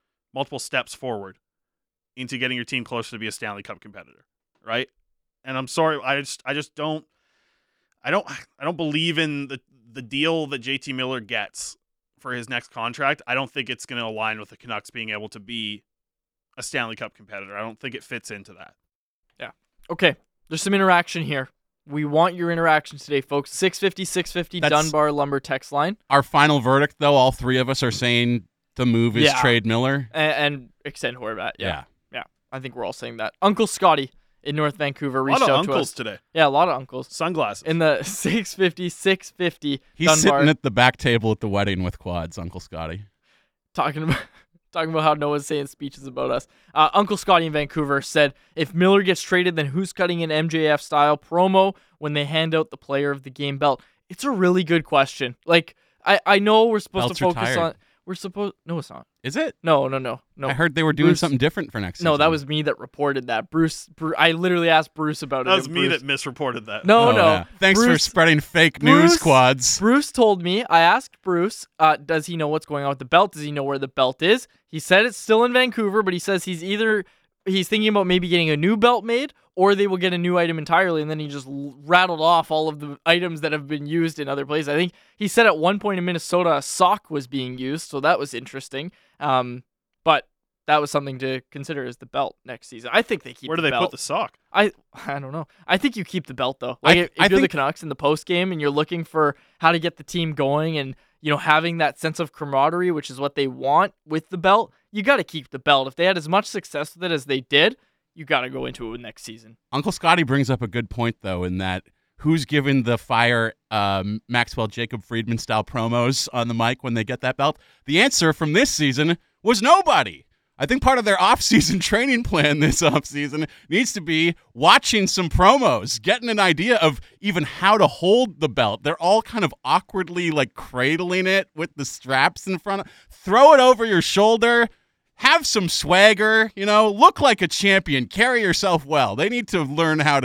into getting your team closer to be a Stanley Cup competitor, right? And I'm sorry, I just don't believe in the deal that JT Miller gets for his next contract. I don't think it's going to align with the Canucks being able to be a Stanley Cup competitor. I don't think it fits into that. Yeah. Okay. There's some interaction here. We want your interactions today, folks. 650 Dunbar Lumber text line. Our final verdict, though, all three of us are saying the move is trade Miller. And extend Horvat. Yeah. I think we're all saying that. Uncle Scotty in North Vancouver reached out to us. A lot of uncles today. Yeah, a lot of uncles. Sunglasses. In the 650 He's Dunbar. sitting at the back table at the wedding with quads, Uncle Scotty. Talking about how Noah's saying speeches about us. Uncle Scotty in Vancouver said, if Miller gets traded, then who's cutting an MJF-style promo when they hand out the player of the game belt? It's a really good question. Like, I know we're supposed Belts to focus retired. on... No, it's not. Is it? No. I heard they were doing Bruce- something different for next season. No, that was me that reported that. Bruce I literally asked Bruce about it. That was and me Bruce- that misreported that. No. Yeah. Thanks for Bruce- spreading fake news, quads. Bruce told me, I asked Bruce, does he know what's going on with the belt? Does he know where the belt is? He said it's still in Vancouver, but he says he's thinking about maybe getting a new belt made, or they will get a new item entirely, and then he just rattled off all of the items that have been used in other places. I think he said at one point in Minnesota, a sock was being used, so that was interesting. But that was something to consider as the belt next season. I think they keep Where do the they belt. put the sock? I don't know. I think you keep the belt, though. Like, if you're the think- Canucks in the post game and you're looking for how to get the team going and, having that sense of camaraderie, which is what they want with the belt, you got to keep the belt. If they had as much success with it as they did, you got to go into it next season. Uncle Scotty brings up a good point, though, in that who's given the Fire Maxwell Jacob Friedman style promos on the mic when they get that belt? The answer from this season was nobody. I think part of their off-season training plan this off-season needs to be watching some promos, getting an idea of even how to hold the belt. They're all kind of awkwardly like cradling it with the straps in front. Throw it over your shoulder. Have some swagger, look like a champion. Carry yourself well. They need to learn how to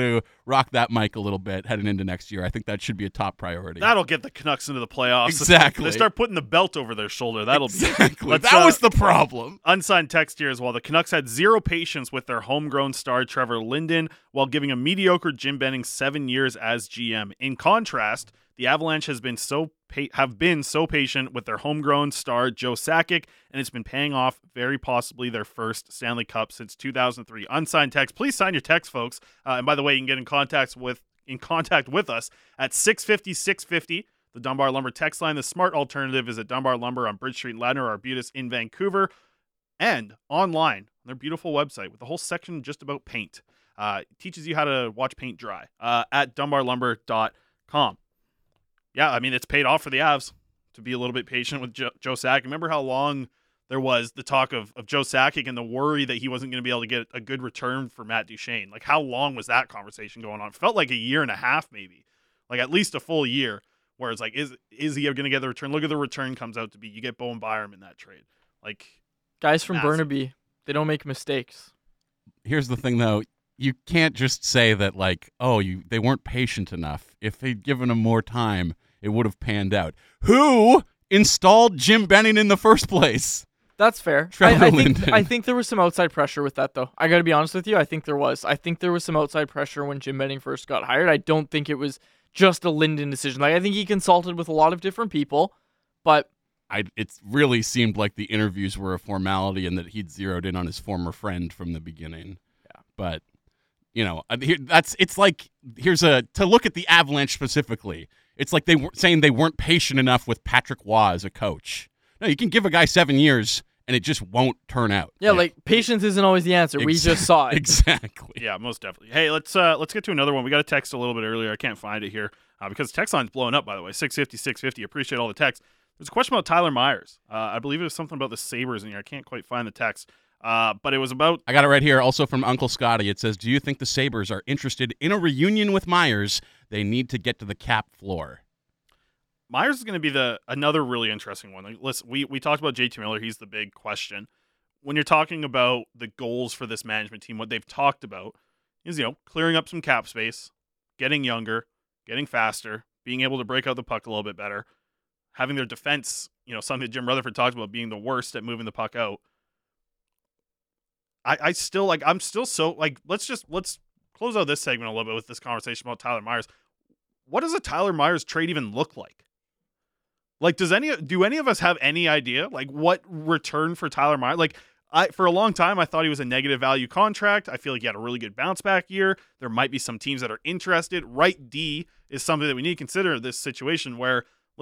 rock that mic a little bit heading into next year. I think that should be a top priority. That'll get the Canucks into the playoffs. Exactly. They start putting the belt over their shoulder. That'll exactly. be That was the problem. Unsigned text here as well. The Canucks had zero patience with their homegrown star Trevor Linden while giving a mediocre Jim Benning 7 years as GM. In contrast, the Avalanche have been so patient with their homegrown star Joe Sakic, and it's been paying off, very possibly their first Stanley Cup since 2003. Unsigned text. Please sign your text, folks. And by the way, you can get in contact with us at 650-650, the Dunbar Lumber text line. The smart alternative is at Dunbar Lumber on Bridge Street, Ladner, Arbutus in Vancouver, and online on their beautiful website with a whole section just about paint. It teaches you how to watch paint dry at dunbarlumber.com. Yeah, I mean, it's paid off for the Avs to be a little bit patient with Joe Sakic. Remember how long there was the talk of Joe Sakic and the worry that he wasn't going to be able to get a good return for Matt Duchene? Like, how long was that conversation going on? It felt like a year and a half, maybe. Like, at least a full year, where it's like, is he going to get the return? Look at the return comes out to be. You get Bowen Byram in that trade. Like, guys from massive. Burnaby, they don't make mistakes. Here's the thing, though. You can't just say that, like, they weren't patient enough. If they'd given him more time, it would have panned out. Who installed Jim Benning in the first place? That's fair. I think there was some outside pressure with that, though. I got to be honest with you. I think there was. I think there was some outside pressure when Jim Benning first got hired. I don't think it was just a Linden decision. Like, I think he consulted with a lot of different people, but it really seemed like the interviews were a formality and that he'd zeroed in on his former friend from the beginning. Yeah. But to look at the Avalanche specifically. It's like they were saying they weren't patient enough with Patrick Waugh as a coach. No, you can give a guy 7 years and it just won't turn out. Yeah, like patience isn't always the answer. We just saw it. Exactly. Yeah, most definitely. Hey, let's get to another one. We got a text a little bit earlier. I can't find it here because the text line's blowing up, by the way. 650-650. Appreciate all the text. There's a question about Tyler Myers. I believe it was something about the Sabres in here. I can't quite find the text. But it was about... I got it right here, also from Uncle Scotty. It says, do you think the Sabres are interested in a reunion with Myers? They need to get to the cap floor. Myers is going to be another really interesting one. Like, listen, we talked about JT Miller. He's the big question. When you're talking about the goals for this management team, what they've talked about is, clearing up some cap space, getting younger, getting faster, being able to break out the puck a little bit better, having their defense, something that Jim Rutherford talked about being the worst at moving the puck out. I'm still so let's close out this segment a little bit with this conversation about Tyler Myers. What does a Tyler Myers trade even look like? Like, do any of us have any idea, like, what return for Tyler Myers? Like, for a long time, I thought he was a negative value contract. I feel like he had a really good bounce back year. There might be some teams that are interested. Right D is something that we need to consider in this situation where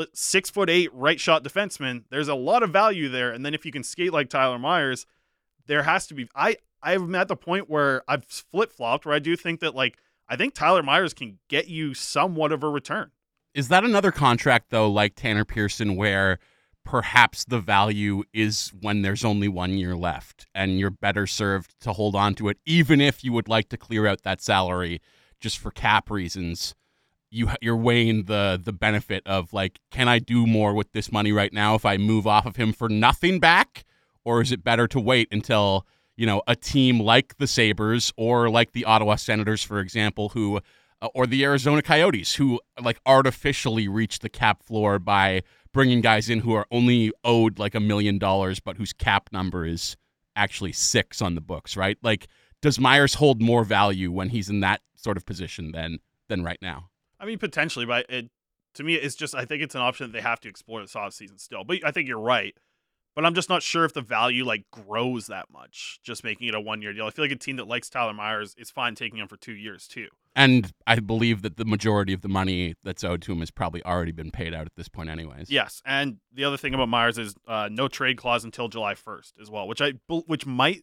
6'8" right shot defenseman, there's a lot of value there. And then if you can skate like Tyler Myers, there has to be, I'm at the point where I've flip-flopped where I do think that, like, I think Tyler Myers can get you somewhat of a return. Is that another contract, though, like Tanner Pearson, where perhaps the value is when there's only 1 year left and you're better served to hold on to it, even if you would like to clear out that salary just for cap reasons? You're weighing the benefit of, like, can I do more with this money right now if I move off of him for nothing back? Or is it better to wait until, a team like the Sabres or like the Ottawa Senators, for example, who or the Arizona Coyotes, who like artificially reach the cap floor by bringing guys in who are only owed like $1 million, but whose cap number is actually 6 on the books, right? Like, does Myers hold more value when he's in that sort of position than right now? I mean, potentially, but to me, it's just, I think it's an option that they have to explore this offseason still. But I think you're right. But I'm just not sure if the value grows that much, just making it a 1 year deal. I feel like a team that likes Tyler Myers is fine taking him for 2 years too. And I believe that the majority of the money that's owed to him has probably already been paid out at this point anyways. Yes, and the other thing about Myers is no trade clause until July 1st as well, which might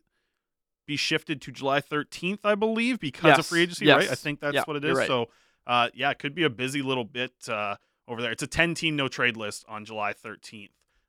be shifted to July 13th, I believe, because of free agency, right? I think that's what it is. Right. So, it could be a busy little bit over there. It's a 10-team no-trade list on July 13th.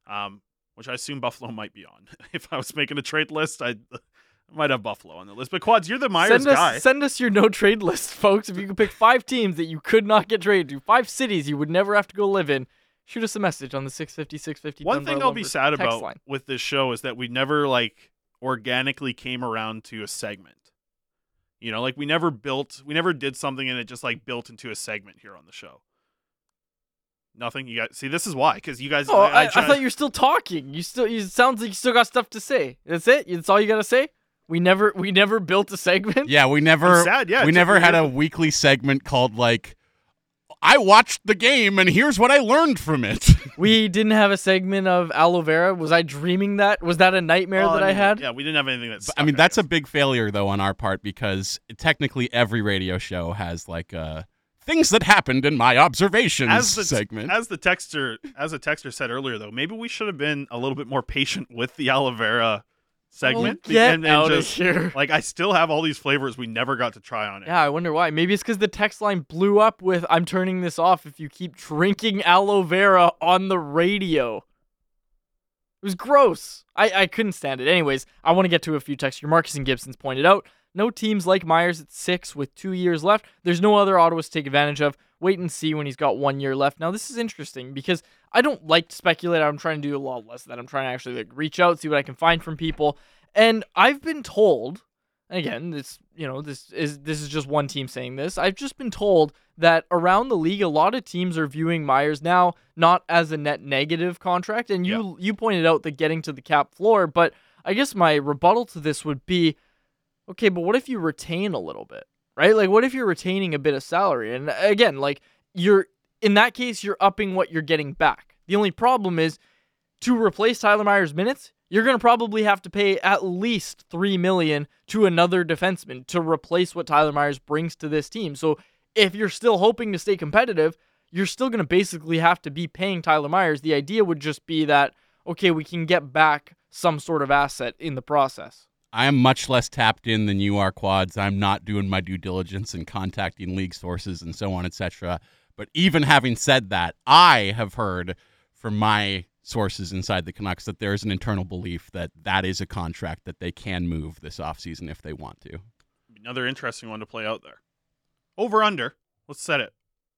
Which I assume Buffalo might be on. If I was making a trade list, I might have Buffalo on the list. But Quads, you're the Myers guy. Send us your no-trade list, folks. If you could pick 5 teams that you could not get traded to, 5 cities you would never have to go live in, shoot us a message on the 650-650. One thing I'll be sad about with this show is that we never organically came around to a segment. You know, like we never did something and it just like built into a segment here on the show. Nothing. You got see. This is why, because you guys. Oh, I thought you were still talking. You sounds like you still got stuff to say. That's it. That's all you got to say. We never built a segment. Yeah, we never. I'm sad, yeah, we it never took me had a a- weekly segment called like, I watched the game and here's what I learned from it. We didn't have a segment of aloe vera. Was I dreaming that? Was that a nightmare Well, that I had? Yeah, we didn't have anything that's. I mean, that's a big failure though on our part because technically every radio show has like things that happened in my observations segment. As the texter said earlier, though, maybe we should have been a little bit more patient with the aloe vera segment. Get out of just, here. Like, I still have all these flavors we never got to try on it. Yeah, I wonder why. Maybe it's because the text line blew up with, I'm turning this off if you keep drinking aloe vera on the radio. It was gross. I couldn't stand it. Anyways, I want to get to a few texts. Your Marcus and Gibson's pointed out, no teams like Myers at 6 with 2 years left. There's no other Ottawas to take advantage of. Wait and see when he's got 1 year left. Now, this is interesting because I don't like to speculate. I'm trying to do a lot less of that. I'm trying to actually like reach out, see what I can find from people. And I've been told, and again, this is just one team saying this. I've just been told that around the league, a lot of teams are viewing Myers now not as a net negative contract. And you pointed out that getting to the cap floor, but I guess my rebuttal to this would be, okay, but what if you retain a little bit, right? Like, what if you're retaining a bit of salary? And again, like, in that case, you're upping what you're getting back. The only problem is, to replace Tyler Myers' minutes, you're going to probably have to pay at least $3 million to another defenseman to replace what Tyler Myers brings to this team. So if you're still hoping to stay competitive, you're still going to basically have to be paying Tyler Myers. The idea would just be that, okay, we can get back some sort of asset in the process. I am much less tapped in than you are, Quads. I'm not doing my due diligence and contacting league sources and so on, etc. But even having said that, I have heard from my sources inside the Canucks that there is an internal belief that that is a contract that they can move this offseason if they want to. Another interesting one to play out there. Over under. Let's set it.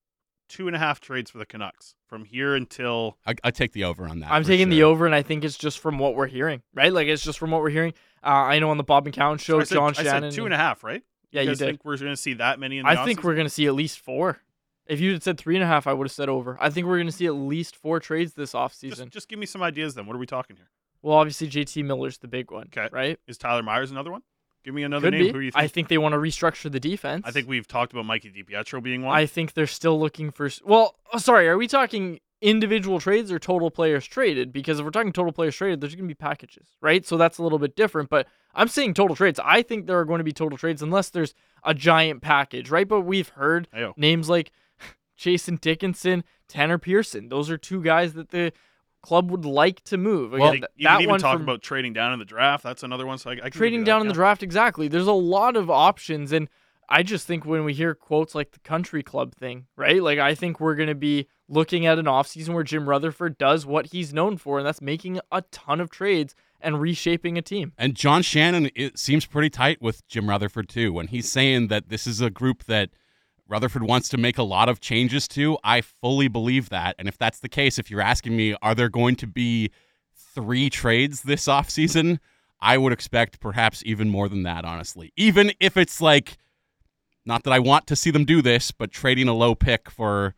2.5 trades for the Canucks from here until. I take the over on that. I'm taking the over, and I think it's just from what we're hearing, right? Like, it's just from what we're hearing. I know on the Bob McCown show, John Shannon. I said 2.5, right? Yeah, you guys did. think we're going to see that many in the I think we're going to see at least 4. If you had said 3.5, I would have said over. I think we're going to see at least 4 trades this offseason. Just give me some ideas then. What are we talking here? Well, obviously, JT Miller's the big one, Okay. right? Is Tyler Myers another one? Give me another Could name. be. Who do you think? I think they want to restructure the defense. I think we've talked about Mikey DiPietro being one. I think they're still looking for... Well, sorry, are we talking individual trades or total players traded? Because if we're talking total players traded, there's going to be packages, right? So that's a little bit different, but I'm saying total trades. I think there are going to be total trades unless there's a giant package, right? But we've heard names like Jason Dickinson, Tanner Pearson. Those are 2 guys that the club would like to move. Well, Again, you can even talk about trading down in the draft. That's another one. So I can trading down in the draft, exactly. There's a lot of options, and I just think when we hear quotes like the country club thing, right? Like, I think we're going to be looking at an offseason where Jim Rutherford does what he's known for, and that's making a ton of trades and reshaping a team. And John Shannon, it seems pretty tight with Jim Rutherford, too. When he's saying that this is a group that Rutherford wants to make a lot of changes to, I fully believe that. And if that's the case, if you're asking me, are there going to be 3 trades this offseason? I would expect perhaps even more than that, honestly. Even if it's like, not that I want to see them do this, but trading a low pick for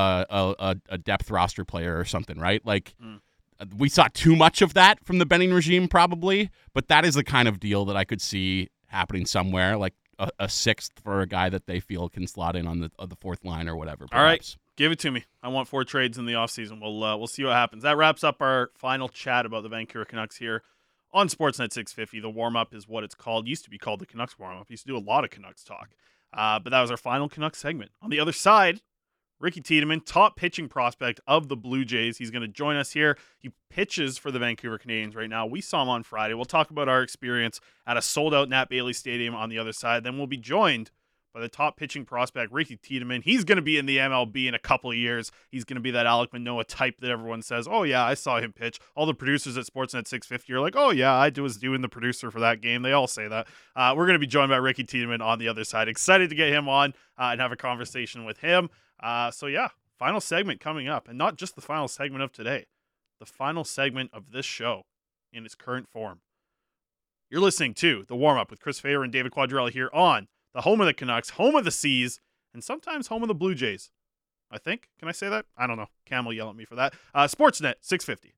a depth roster player or something, right? Like, we saw too much of that from the Benning regime probably, but that is the kind of deal that I could see happening somewhere, like a 6th for a guy that they feel can slot in on the 4th line or whatever. Perhaps. All right, give it to me. I want 4 trades in the offseason. We'll see what happens. That wraps up our final chat about the Vancouver Canucks here on Sportsnet 650. The warm-up is what it's called. Used to be called the Canucks warm-up. Used to do a lot of Canucks talk. But that was our final Canucks segment. On the other side, Ricky Tiedemann, top pitching prospect of the Blue Jays. He's going to join us here. He pitches for the Vancouver Canadians right now. We saw him on Friday. We'll talk about our experience at a sold-out Nat Bailey Stadium on the other side. Then we'll be joined by the top pitching prospect, Ricky Tiedemann. He's going to be in the MLB in a couple of years. He's going to be that Alec Manoah type that everyone says, oh, yeah, I saw him pitch. All the producers at Sportsnet 650 are like, oh, yeah, I was doing the producer for that game. They all say that. We're going to be joined by Ricky Tiedemann on the other side. Excited to get him on and have a conversation with him. So yeah, final segment coming up, and not just the final segment of today, the final segment of this show in its current form. You're listening to The Warm-Up with Chris Faber and David Quadrella here on the home of the Canucks, home of the Seas, and sometimes home of the Blue Jays. I think. Can I say that? I don't know. Cam will yell at me for that. Sportsnet 650.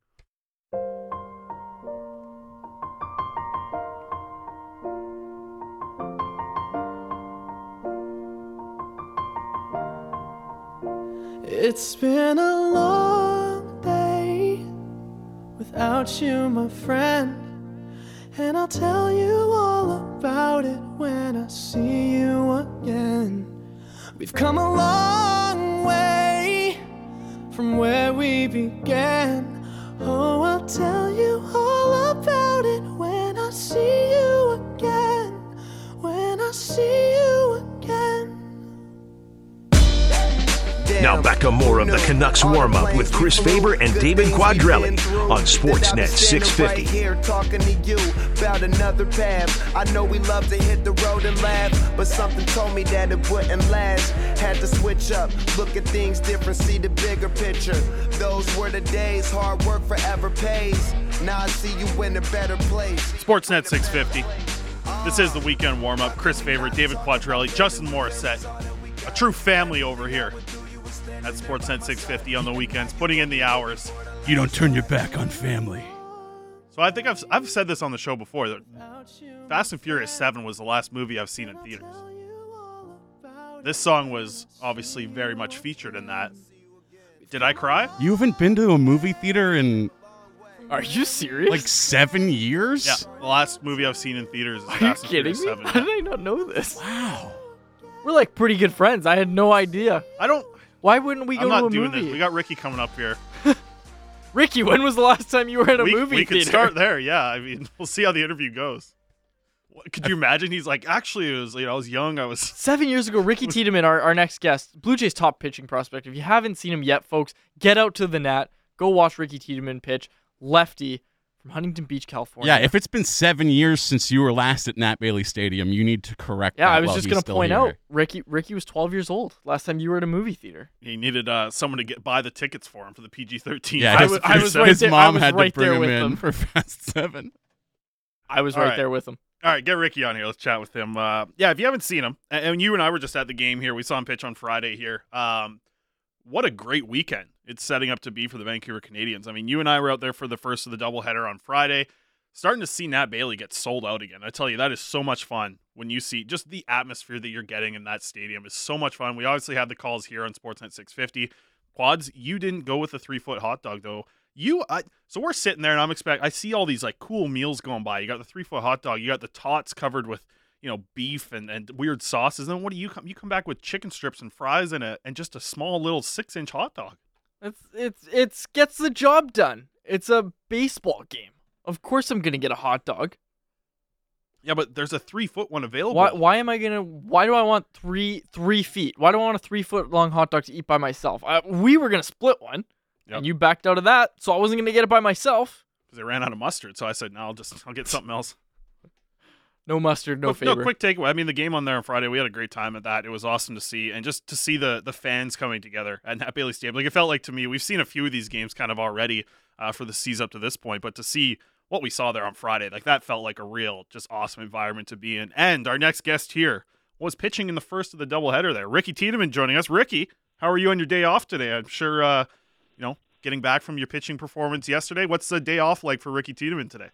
It's been a long day without you, my friend, and I'll tell you all about it when I see you again. We've come a long way from where we began. Oh, I'll tell you all about it when I see you again. When I see you again. Now back to more of the Canucks warm-up with Chris Faber and David Quadrelli on Sportsnet 650. Here talking to you about another path. I know we love to hit the road and laugh, but something told me that it wouldn't last. Had to switch up, look at things different, see the bigger picture. Those were the days, hard work forever pays. Now I see you in a better place. Sportsnet 650. This is the weekend warm-up. Chris Faber, David Quadrelli, Justin Morissette. A true family over here at Sportsnet 650 on the weekends, putting in the hours. You don't turn your back on family. So I think I've said this on the show before, that Fast and Furious 7 was the last movie I've seen in theaters. This song was obviously very much featured in that. Did I cry? You haven't been to a movie theater in Are you serious? like 7 years? Yeah, the last movie I've seen in theaters is Are you Fast and kidding Furious me? 7. How did I not know this? Wow. We're like pretty good friends. I had no idea. Why wouldn't we go I'm to a not doing movie? this. We got Ricky coming up here. Ricky, when was the last time you were at a movie we theater? could start there, yeah. I mean, we'll see how the interview goes. Could you imagine? He's like, actually, it was, I was young. I was 7 years ago, Ricky Tiedemann, our next guest, Blue Jays top pitching prospect. If you haven't seen him yet, folks, get out to the Nat. Go watch Ricky Tiedemann pitch. Lefty from Huntington Beach, California. Yeah, if it's been 7 years since you were last at Nat Bailey Stadium, you need to correct that. Yeah, I was while just he's going to still point here. out, Ricky was 12 years old last time you were at a movie theater. He needed someone to buy the tickets for him for the PG-13. Yeah, I was right his there- mom I was had right to bring there him with in them. for Fast 7. I was All right right. there with him. All right, get Ricky on here. Let's chat with him. Yeah, if you haven't seen him, and you and I were just at the game here. We saw him pitch on Friday here. What a great weekend it's setting up to be for the Vancouver Canadians. I mean, you and I were out there for the first of the doubleheader on Friday. Starting to see Nat Bailey get sold out again. I tell you, that is so much fun when you see just the atmosphere that you're getting in that stadium is so much fun. We obviously had the calls here on Sportsnet 650. Quads, you didn't go with the 3-foot hot dog, though. So we're sitting there, and I see all these like cool meals going by. You got the 3-foot hot dog. You got the tots covered with, beef and weird sauces. And then what do you come? You come back with chicken strips and fries and just a small little 6-inch hot dog. It's gets the job done. It's a baseball game. Of course I'm going to get a hot dog. Yeah, but there's a 3-foot one available. Why do I want 3 feet? Why do I want a 3-foot long hot dog to eat by myself? We were going to split one, and you backed out of that, so I wasn't going to get it by myself. Because they ran out of mustard, so I said, no, I'll get something else. No mustard, no favor. No, quick takeaway. I mean, the game on there on Friday, we had a great time at that. It was awesome to see, and just to see the fans coming together at Nat Bailey Stadium. Like, it felt like to me, we've seen a few of these games kind of already for the season up to this point, but to see what we saw there on Friday, like that felt like a real, just awesome environment to be in. And our next guest here was pitching in the first of the doubleheader there. Ricky Tiedemann joining us. Ricky, how are you on your day off today? I'm sure, getting back from your pitching performance yesterday. What's the day off like for Ricky Tiedemann today?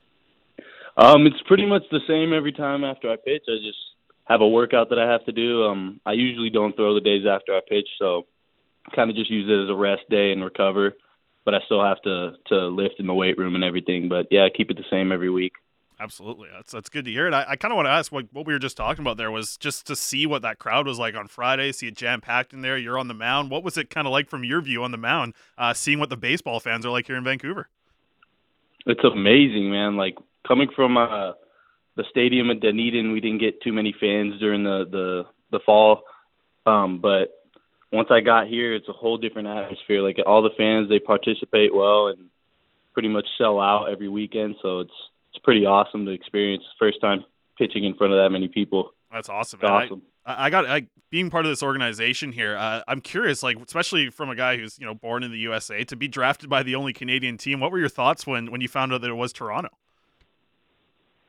It's pretty much the same every time after I pitch. I just have a workout that I have to do. I usually don't throw the days after I pitch, so kind of just use it as a rest day and recover. But I still have to lift in the weight room and everything. But, yeah, I keep it the same every week. Absolutely. That's good to hear. And I kind of want to ask what we were just talking about there was just to see what that crowd was like on Friday, see it jam-packed in there. You're on the mound. What was it kind of like from your view on the mound, seeing what the baseball fans are like here in Vancouver? It's amazing, man. Like, coming from the stadium at Dunedin, we didn't get too many fans during the fall. But once I got here, it's a whole different atmosphere. Like, all the fans, they participate well and pretty much sell out every weekend. So it's pretty awesome to experience. First time pitching in front of that many people. That's awesome. It's awesome. I being part of this organization here, I'm curious, like, especially from a guy who's, born in the USA, to be drafted by the only Canadian team. What were your thoughts when you found out that it was Toronto?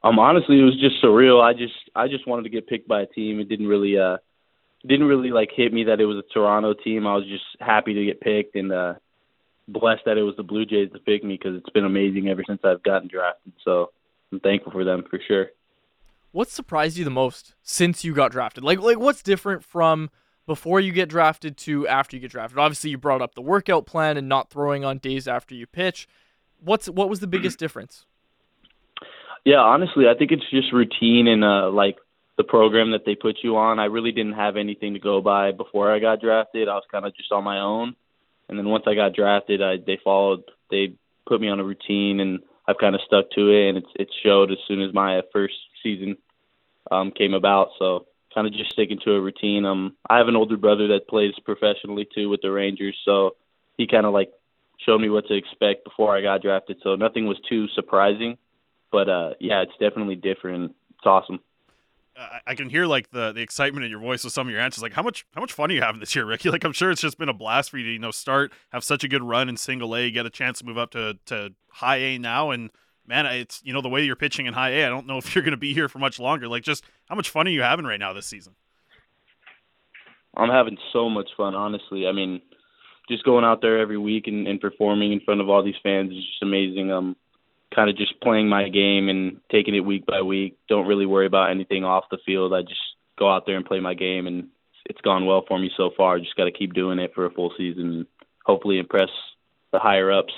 Honestly, it was just surreal. I just wanted to get picked by a team. It didn't really like hit me that it was a Toronto team. I was just happy to get picked and blessed that it was the Blue Jays to pick me because it's been amazing ever since I've gotten drafted. So I'm thankful for them for sure. What surprised you the most since you got drafted? Like what's different from before you get drafted to after you get drafted? Obviously, you brought up the workout plan and not throwing on days after you pitch. What was the biggest difference? Yeah, honestly, I think it's just routine and like the program that they put you on. I really didn't have anything to go by before I got drafted. I was kind of just on my own. And then once I got drafted, they put me on a routine, and I've kind of stuck to it, and it showed as soon as my first season came about. So kind of just sticking to a routine. I have an older brother that plays professionally too with the Rangers, so he kind of like showed me what to expect before I got drafted. So nothing was too surprising, but yeah, it's definitely different. It's awesome. I can hear like the excitement in your voice with some of your answers. Like how much fun are you having this year, Ricky? Like I'm sure it's just been a blast for you to start, have such a good run in single A, get a chance to move up to high A now, and man, it's the way you're pitching in high A. I don't know if you're going to be here for much longer. Like just how much fun are you having right now this season? I'm having so much fun, honestly. I mean, just going out there every week and performing in front of all these fans is just amazing. Kind of just playing my game and taking it week by week. Don't really worry about anything off the field. I just go out there and play my game, and it's gone well for me so far. Just got to keep doing it for a full season and hopefully impress the higher ups,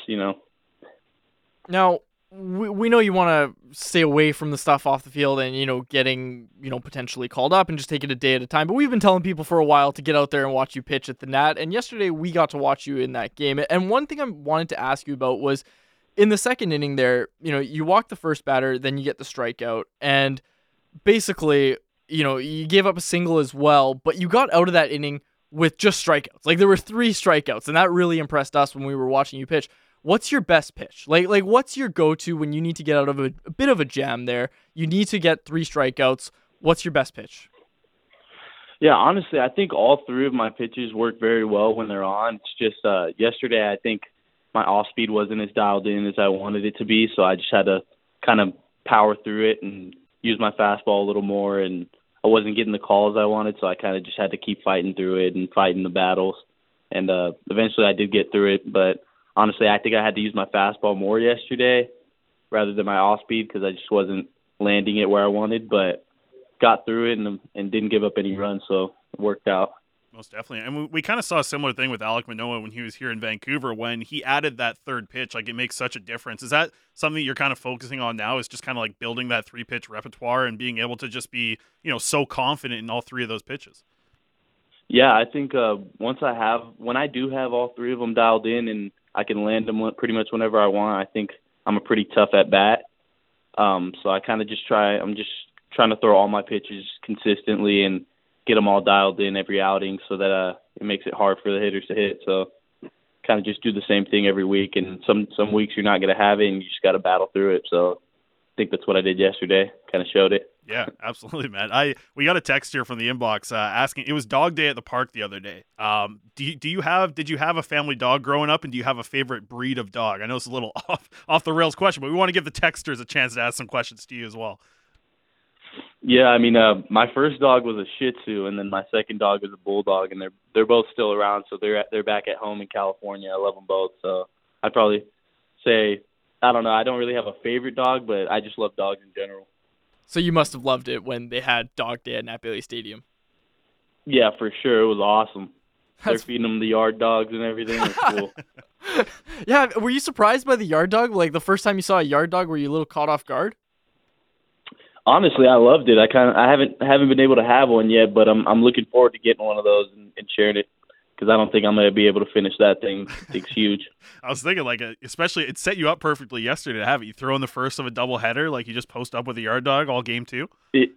Now, we know you want to stay away from the stuff off the field and, getting, potentially called up and just take it a day at a time. But we've been telling people for a while to get out there and watch you pitch at the Nat. And yesterday we got to watch you in that game. And one thing I wanted to ask you about was, in the second inning there, you walk the first batter, then you get the strikeout, and basically, you gave up a single as well, but you got out of that inning with just strikeouts. Like there were 3 strikeouts, and that really impressed us when we were watching you pitch. What's your best pitch? Like what's your go-to when you need to get out of a bit of a jam there? You need to get 3 strikeouts. What's your best pitch? Yeah, honestly, I think all 3 of my pitches work very well when they're on. It's just yesterday, I think my off speed wasn't as dialed in as I wanted it to be, so I just had to kind of power through it and use my fastball a little more, and I wasn't getting the calls I wanted, so I kind of just had to keep fighting through it and fighting the battles, and eventually I did get through it, but honestly, I think I had to use my fastball more yesterday rather than my off speed because I just wasn't landing it where I wanted, but got through it and didn't give up any runs, so it worked out. Most definitely. And we kind of saw a similar thing with Alek Manoah when he was here in Vancouver, when he added that third pitch. Like, it makes such a difference. Is that something you're kind of focusing on now, is just kind of like building that 3-pitch repertoire and being able to just be, so confident in all 3 of those pitches? Yeah, I think when I do have all 3 of them dialed in and I can land them pretty much whenever I want, I think I'm a pretty tough at bat. So I kind of I'm just trying to throw all my pitches consistently and get them all dialed in every outing so that it makes it hard for the hitters to hit. So kind of just do the same thing every week, and some weeks you're not going to have it and you just got to battle through it. So I think that's what I did yesterday, kind of showed it. Yeah, absolutely, man. We got a text here from the inbox asking, it was dog day at the park the other day. Did you have a family dog growing up, and do you have a favorite breed of dog? I know it's a little off the rails question, but we want to give the texters a chance to ask some questions to you as well. Yeah, I mean, my first dog was a Shih Tzu, and then my second dog was a Bulldog, and they're both still around, so they're back at home in California. I love them both, so I'd probably say, I don't know, I don't really have a favorite dog, but I just love dogs in general. So you must have loved it when they had Dog Day at Nat Bailey Stadium. Yeah, for sure. It was awesome. They're feeding them the yard dogs and everything. It's cool. Yeah, were you surprised by the yard dog? Like the first time you saw a yard dog, were you a little caught off guard? Honestly, I loved it. I haven't been able to have one yet, but I'm looking forward to getting one of those and sharing it, because I don't think I'm going to be able to finish that thing. It's huge. I was thinking, like, especially it set you up perfectly yesterday to have it. You throw in the first of a doubleheader, like you just post up with a yard dog all game 2.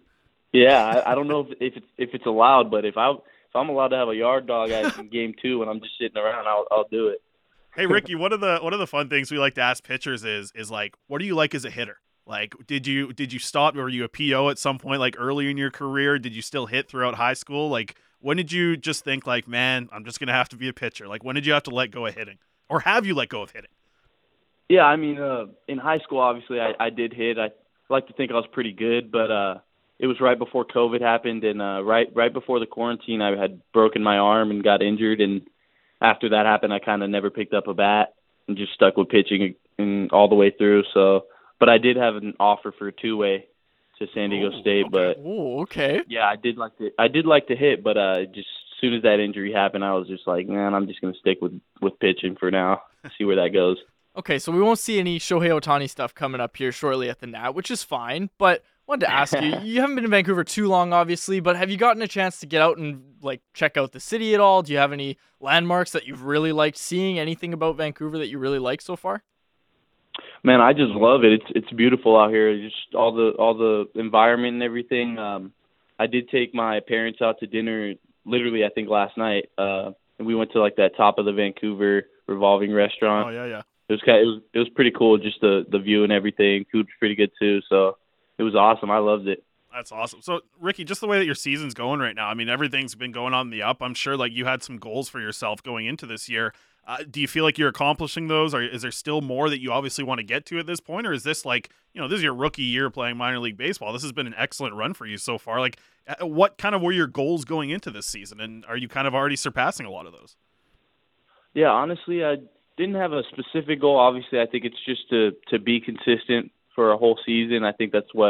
Yeah, I don't know if it's allowed, but if I'm allowed to have a yard dog in game 2 when I'm just sitting around, I'll do it. Hey Ricky, one of the fun things we like to ask pitchers is like, what do you like as a hitter? Like, did you stop? Were you a PO at some point, like early in your career? Did you still hit throughout high school? Like, when did you just think, like, man, I'm just gonna have to be a pitcher? Like, when did you have to let go of hitting, or have you let go of hitting? Yeah, I mean, in high school, obviously, I did hit. like to think I was pretty good, but it was right before COVID happened, and right before the quarantine, I had broken my arm and got injured, and after that happened, I kind of never picked up a bat and just stuck with pitching and all the way through. So, but I did have an offer for a two-way to San Diego State, but okay. Yeah, I did like to hit, but just as soon as that injury happened, I was just like, man, I'm just gonna stick with pitching for now. See where that goes. Okay, so we won't see any Shohei Ohtani stuff coming up here shortly at the Nat, which is fine. But wanted to ask you, you haven't been in Vancouver too long, obviously, but have you gotten a chance to get out and like check out the city at all? Do you have any landmarks that you've really liked seeing? Anything about Vancouver that you really like so far? Man, I just love it. It's beautiful out here. Just all the environment and everything. I did take my parents out to dinner, literally I think last night, and we went to like that Top of the Vancouver revolving restaurant. Oh yeah. It was pretty cool, just the view and everything. Food was pretty good too, so it was awesome. I loved it. That's awesome. So, Ricky, just the way that your season's going right now, I mean, everything's been going on the up. I'm sure like you had some goals for yourself going into this year. Do you feel like you're accomplishing those, or is there still more that you obviously want to get to at this point, or is this like, this is your rookie year playing minor league baseball? This has been an excellent run for you so far. Like, what kind of were your goals going into this season, and are you kind of already surpassing a lot of those? Yeah, honestly, I didn't have a specific goal. Obviously, I think it's just to be consistent for a whole season. I think that's what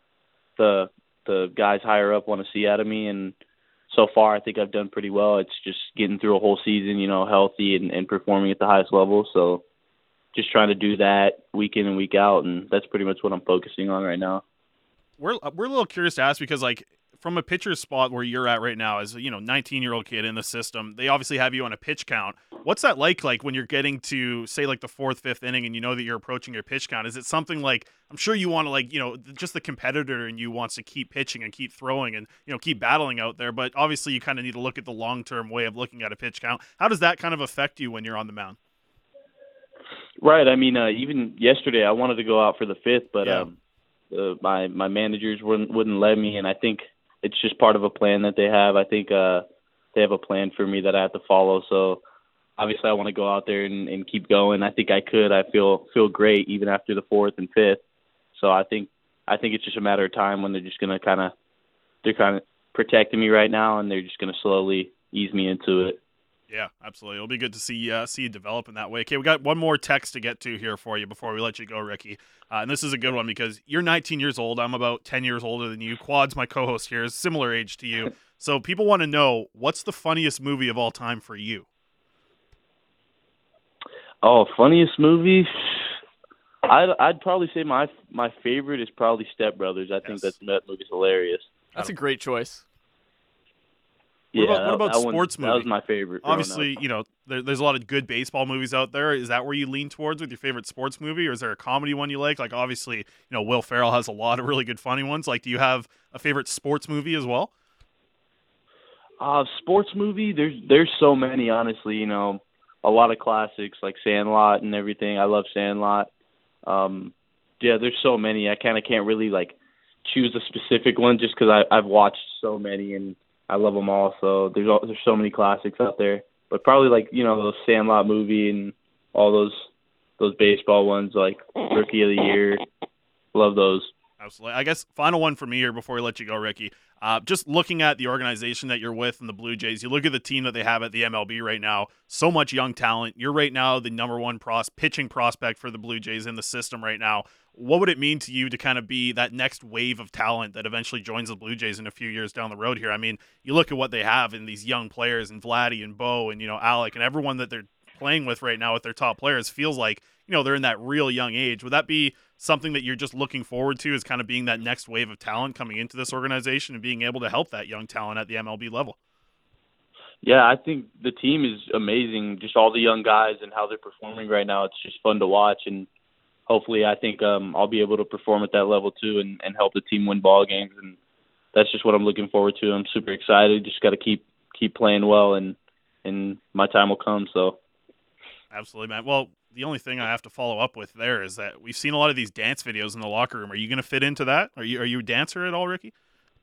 the guys higher up want to see out of me, and so far I think I've done pretty well. It's just getting through a whole season, healthy and performing at the highest level. So just trying to do that week in and week out, and that's pretty much what I'm focusing on right now. We're a little curious to ask because, like, from a pitcher's spot where you're at right now as a 19-year-old kid in the system, they obviously have you on a pitch count. What's that like when you're getting to, say, like the 4th, 5th inning and you know that you're approaching your pitch count? Is it something like, I'm sure you want to, just the competitor in you wants to keep pitching and keep throwing and, keep battling out there, but obviously you kind of need to look at the long-term way of looking at a pitch count. How does that kind of affect you when you're on the mound? Right. I mean, even yesterday I wanted to go out for the 5th, but my managers wouldn't let me, and I think it's just part of a plan that they have. I think they have a plan for me that I have to follow. So obviously I want to go out there and keep going. I think I could. I feel great even after the 4th and 5th. So I think it's just a matter of time when they're just going to they're kind of protecting me right now, and they're just going to slowly ease me into it. Yeah, absolutely. It'll be good to see you develop in that way. Okay, we got one more text to get to here for you before we let you go, Ricky. And this is a good one because you're 19 years old. I'm about 10 years older than you. Quad's my co-host here, is similar age to you. So people want to know, what's the funniest movie of all time for you? Oh, funniest movie? I'd probably say my favorite is probably Step Brothers. I think that movie's hilarious. That's a great choice. What about sports movies? That was my favorite. Obviously, there's a lot of good baseball movies out there. Is that where you lean towards with your favorite sports movie, or is there a comedy one you like? Like, obviously, Will Ferrell has a lot of really good funny ones. Like, do you have a favorite sports movie as well? Sports movie? There's so many, honestly. A lot of classics like Sandlot and everything. I love Sandlot. There's so many. I kind of can't really choose a specific one just because I've watched so many and I love them all. So there's so many classics out there. But probably those Sandlot movie and all those baseball ones like Rookie of the Year. Love those. Absolutely. I guess final one for me here before we let you go, Ricky. Just looking at the organization that you're with and the Blue Jays, you look at the team that they have at the MLB right now, so much young talent. You're right now the number one pitching prospect for the Blue Jays in the system right now. What would it mean to you to kind of be that next wave of talent that eventually joins the Blue Jays in a few years down the road here? I mean, you look at what they have in these young players and Vladdy and Bo and, Alec and everyone that they're playing with right now with their top players feels like, they're in that real young age. Would that be something that you're just looking forward to, is kind of being that next wave of talent coming into this organization and being able to help that young talent at the MLB level? Yeah, I think the team is amazing. Just all the young guys and how they're performing right now. It's just fun to watch, and hopefully I think I'll be able to perform at that level too and help the team win ball games. And that's just what I'm looking forward to. I'm super excited. Just got to keep playing well, and my time will come. So. Absolutely, man. Well, the only thing I have to follow up with there is that we've seen a lot of these dance videos in the locker room. Are you going to fit into that? Are you a dancer at all, Ricky?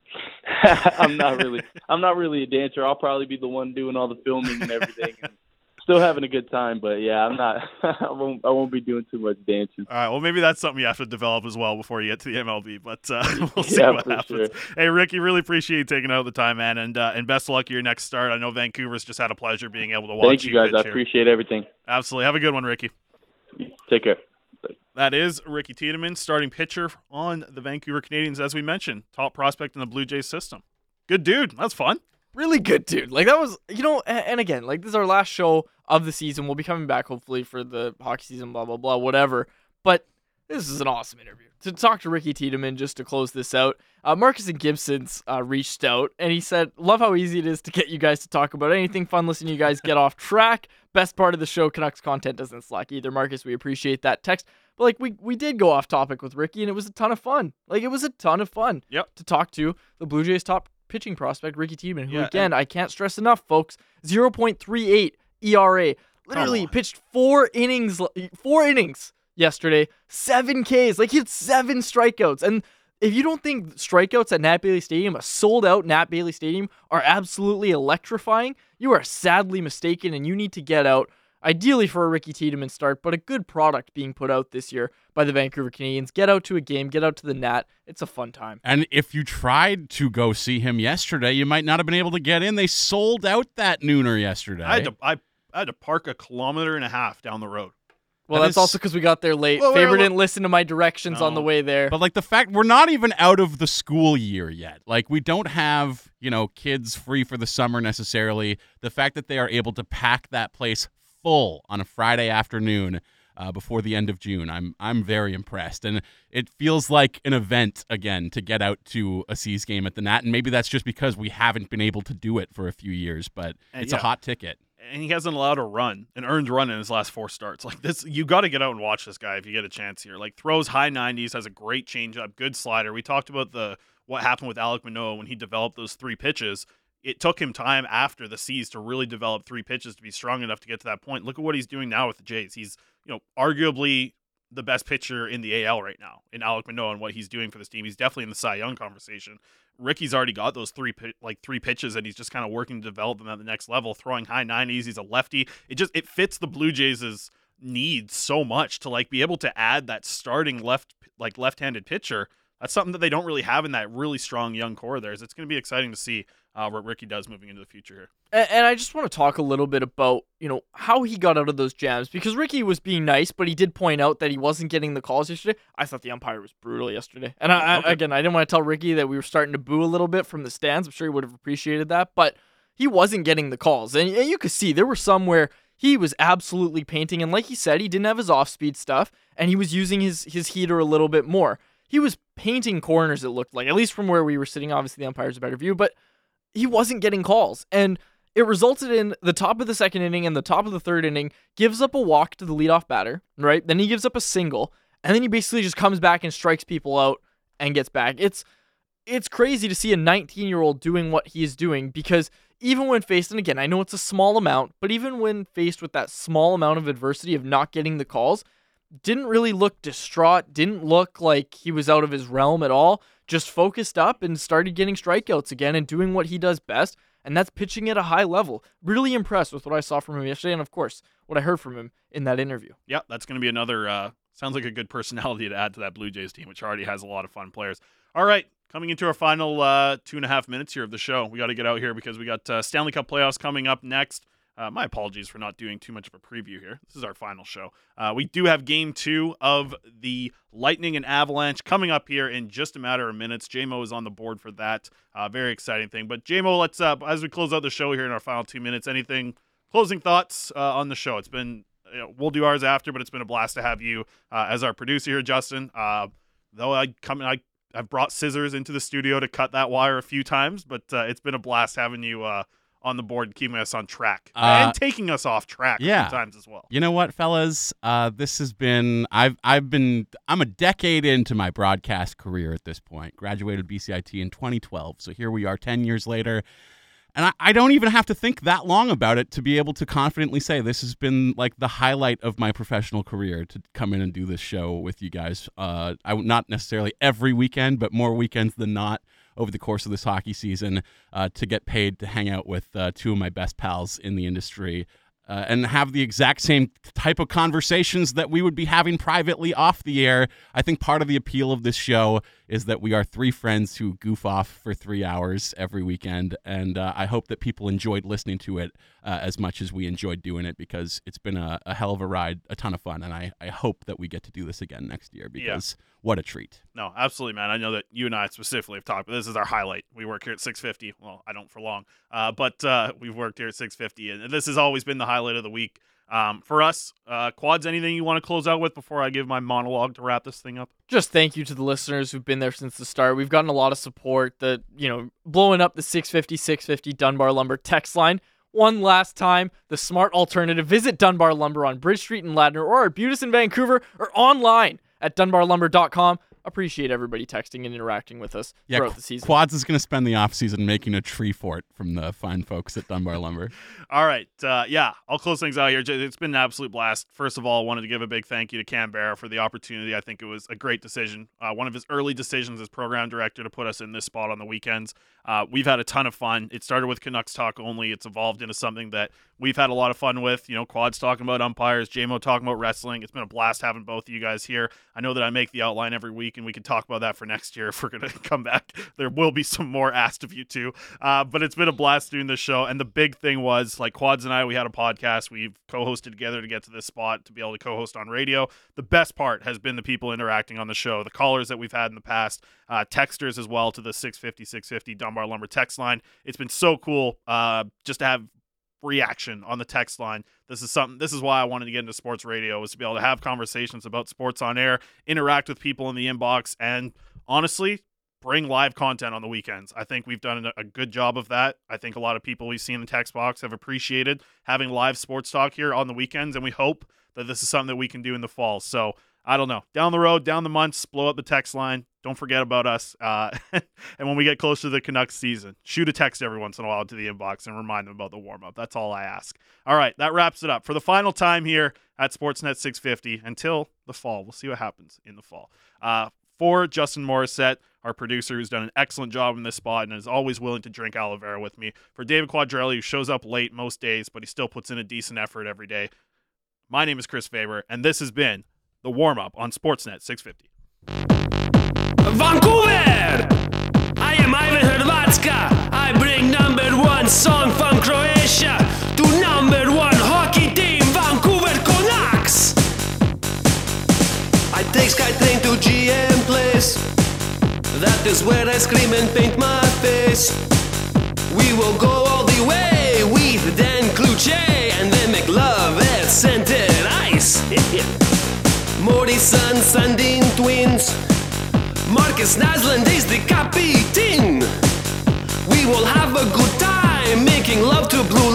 I'm not really a dancer. I'll probably be the one doing all the filming and everything. Still having a good time, but yeah, I'm not. I won't be doing too much dancing. All right, well, maybe that's something you have to develop as well before you get to the MLB, but we'll see Yeah, what for happens. sure. Hey, Ricky, really appreciate you taking out the time, man, and best of luck at your next start. I know Vancouver's just had a pleasure being able to watch Thank you guys. pitch I here. appreciate everything. Absolutely. Have a good one, Ricky. Take care. That is Ricky Tiedemann, starting pitcher on the Vancouver Canadians, as we mentioned, top prospect in the Blue Jays system. Good dude. That's fun. Really good, dude. Like, that was, and again, like, this is our last show of the season. We'll be coming back, hopefully, for the hockey season, blah, blah, blah, whatever. But this is an awesome interview. To talk to Ricky Tiedemann, just to close this out, Marcus and Gibson's reached out, and he said, love how easy it is to get you guys to talk about anything fun, listening to you guys get off track. Best part of the show, Canucks content doesn't slack either. Marcus, we appreciate that text. But, like, we did go off topic with Ricky, and it was a ton of fun. Like, it was a ton of fun to talk to the Blue Jays' top pitching prospect, Ricky Tiedemann, who, again, I can't stress enough, folks, 0.38 ERA. Literally pitched 4 innings yesterday, 7 Ks. Like, he had 7 strikeouts. And if you don't think strikeouts at Nat Bailey Stadium, a sold-out Nat Bailey Stadium, are absolutely electrifying, you are sadly mistaken, and you need to get out, ideally for a Ricky Tiedemann start, but a good product being put out this year by the Vancouver Canadians. Get out to a game, get out to the Nat. It's a fun time. And if you tried to go see him yesterday, you might not have been able to get in. They sold out that nooner yesterday. I had to park 1.5 kilometers down the road. Well, that's also because we got there late. Faber didn't listen to my directions on the way there. But, like, the fact we're not even out of the school year yet. Like, we don't have, kids free for the summer necessarily. The fact that they are able to pack that place full on a Friday afternoon before the end of June, I'm very impressed. And it feels like an event, again, to get out to a C's game at the Nat. And maybe that's just because we haven't been able to do it for a few years, but it's a hot ticket. And he hasn't allowed an earned run in his last 4 starts. Like this, you got to get out and watch this guy if you get a chance here. Like, throws high 90s, has a great changeup, good slider. We talked about what happened with Alek Manoah when he developed those 3 pitches. It took him time after the C's to really develop 3 pitches to be strong enough to get to that point. Look at what he's doing now with the Jays. He's, arguably the best pitcher in the AL right now in Alek Manoah and what he's doing for this team. He's definitely in the Cy Young conversation. Ricky's already got those 3 pitches, and he's just kind of working to develop them at the next level, throwing high 90s. He's a lefty. It fits the Blue Jays' needs so much to be able to add that starting left-handed pitcher. That's something that they don't really have in that really strong young core of theirs. It's going to be exciting to see what Ricky does moving into the future here. And I just want to talk a little bit about, how he got out of those jams, because Ricky was being nice, but he did point out that he wasn't getting the calls yesterday. I thought the umpire was brutal yesterday. And again, I didn't want to tell Ricky that we were starting to boo a little bit from the stands. I'm sure he would have appreciated that, but he wasn't getting the calls. And you could see there were some where he was absolutely painting. And like he said, he didn't have his off-speed stuff, and he was using his heater a little bit more. He was painting corners, it looked like, at least from where we were sitting. Obviously, the umpire's a better view, but he wasn't getting calls. And it resulted in the top of the second inning and the top of the third inning, gives up a walk to the leadoff batter, right? Then he gives up a single, and then he basically just comes back and strikes people out and gets back. It's crazy to see a 19-year-old doing what he is doing, because even when faced, and again, I know it's a small amount, but even when faced with that small amount of adversity of not getting the calls, didn't really look distraught, didn't look like he was out of his realm at all, just focused up and started getting strikeouts again and doing what he does best, and that's pitching at a high level. Really impressed with what I saw from him yesterday, and of course, what I heard from him in that interview. Yeah, that's going to be another, sounds like a good personality to add to that Blue Jays team, which already has a lot of fun players. All right, coming into our final 2.5 minutes here of the show. We got to get out here because we got Stanley Cup playoffs coming up next. My apologies for not doing too much of a preview here. This is our final show. We do have Game 2 of the Lightning and Avalanche coming up here in just a matter of minutes. JMO is on the board for that. Very exciting thing. But JMO, let's as we close out the show here in our final 2 minutes, anything closing thoughts on the show? It's been we'll do ours after, but it's been a blast to have you as our producer here, Justin. Though I've brought scissors into the studio to cut that wire a few times, but it's been a blast having you on the board, keeping us on track and taking us off track a few times as well. You know what, fellas? This has been I'm a decade into my broadcast career at this point. Graduated BCIT in 2012, so here we are 10 years later. And I don't even have to think that long about it to be able to confidently say this has been like the highlight of my professional career, to come in and do this show with you guys. Not necessarily every weekend, but more weekends than not over the course of this hockey season, to get paid to hang out with 2 of my best pals in the industry. and have the exact same type of conversations that we would be having privately off the air. I think part of the appeal of this show is that we are three friends who goof off for 3 hours every weekend, and I hope that people enjoyed listening to it as much as we enjoyed doing it, because it's been a hell of a ride, a ton of fun, and I hope that we get to do this again next year, because what a treat. No, absolutely, man. I know that you and I specifically have talked, but this is our highlight. We work here at 650. Well, I don't for long, but we've worked here at 650, and this has always been the highlight of the week. For us, Quads, anything you want to close out with before I give my monologue to wrap this thing up? Just thank you to the listeners who've been there since the start. We've gotten a lot of support. Blowing up the 650 Dunbar Lumber text line. One last time, the smart alternative. Visit Dunbar Lumber on Bridge Street in Ladner or Arbutus in Vancouver, or online at dunbarlumber.com. Appreciate everybody texting and interacting with us throughout the season. Quads is going to spend the offseason making a tree fort from the fine folks at Dunbar Lumber. All right. I'll close things out here. It's been an absolute blast. First of all, I wanted to give a big thank you to Canberra for the opportunity. I think it was a great decision. One of his early decisions as program director to put us in this spot on the weekends. We've had a ton of fun. It started with Canucks Talk only. It's evolved into something that we've had a lot of fun with. Quads talking about umpires, JMO talking about wrestling. It's been a blast having both of you guys here. I know that I make the outline every week, and we can talk about that for next year if we're going to come back. There will be some more asked of you too. But it's been a blast doing this show. And the big thing was, like, Quads and I, we had a podcast. We've co-hosted together to get to this spot to be able to co-host on radio. The best part has been the people interacting on the show, the callers that we've had in the past, texters as well to the 650 Dunbar Lumber text line. It's been so cool just to have reaction on the text line. This is why I wanted to get into sports radio, was to be able to have conversations about sports on air, interact with people in the inbox, and honestly bring live content on the weekends. I think we've done a good job of that. I think a lot of people we've seen in the text box have appreciated having live sports talk here on the weekends, and we hope that this is something that we can do in the fall. So I don't know, down the road, down the months, blow up the text line. Don't forget about us. And when we get closer to the Canucks season, shoot a text every once in a while to the inbox and remind them about the warm-up. That's all I ask. All right, that wraps it up. For the final time here at Sportsnet 650 until the fall. We'll see what happens in the fall. For Justin Morissette, our producer, who's done an excellent job in this spot and is always willing to drink aloe vera with me. For David Quadrelli, who shows up late most days, but he still puts in a decent effort every day. My name is Chris Faber, and this has been the warm-up on Sportsnet 650. Vancouver! I am Ivan Hrvatska. I bring #1 song from Croatia to #1 hockey team, Vancouver Canucks. I take SkyTrain to GM Place. That is where I scream and paint my face. We will go all the way with Dan Kluche and then make love at center ice. Morrison Sandin twins. Marcus Naslund is the captain. We will have a good time making love to Blue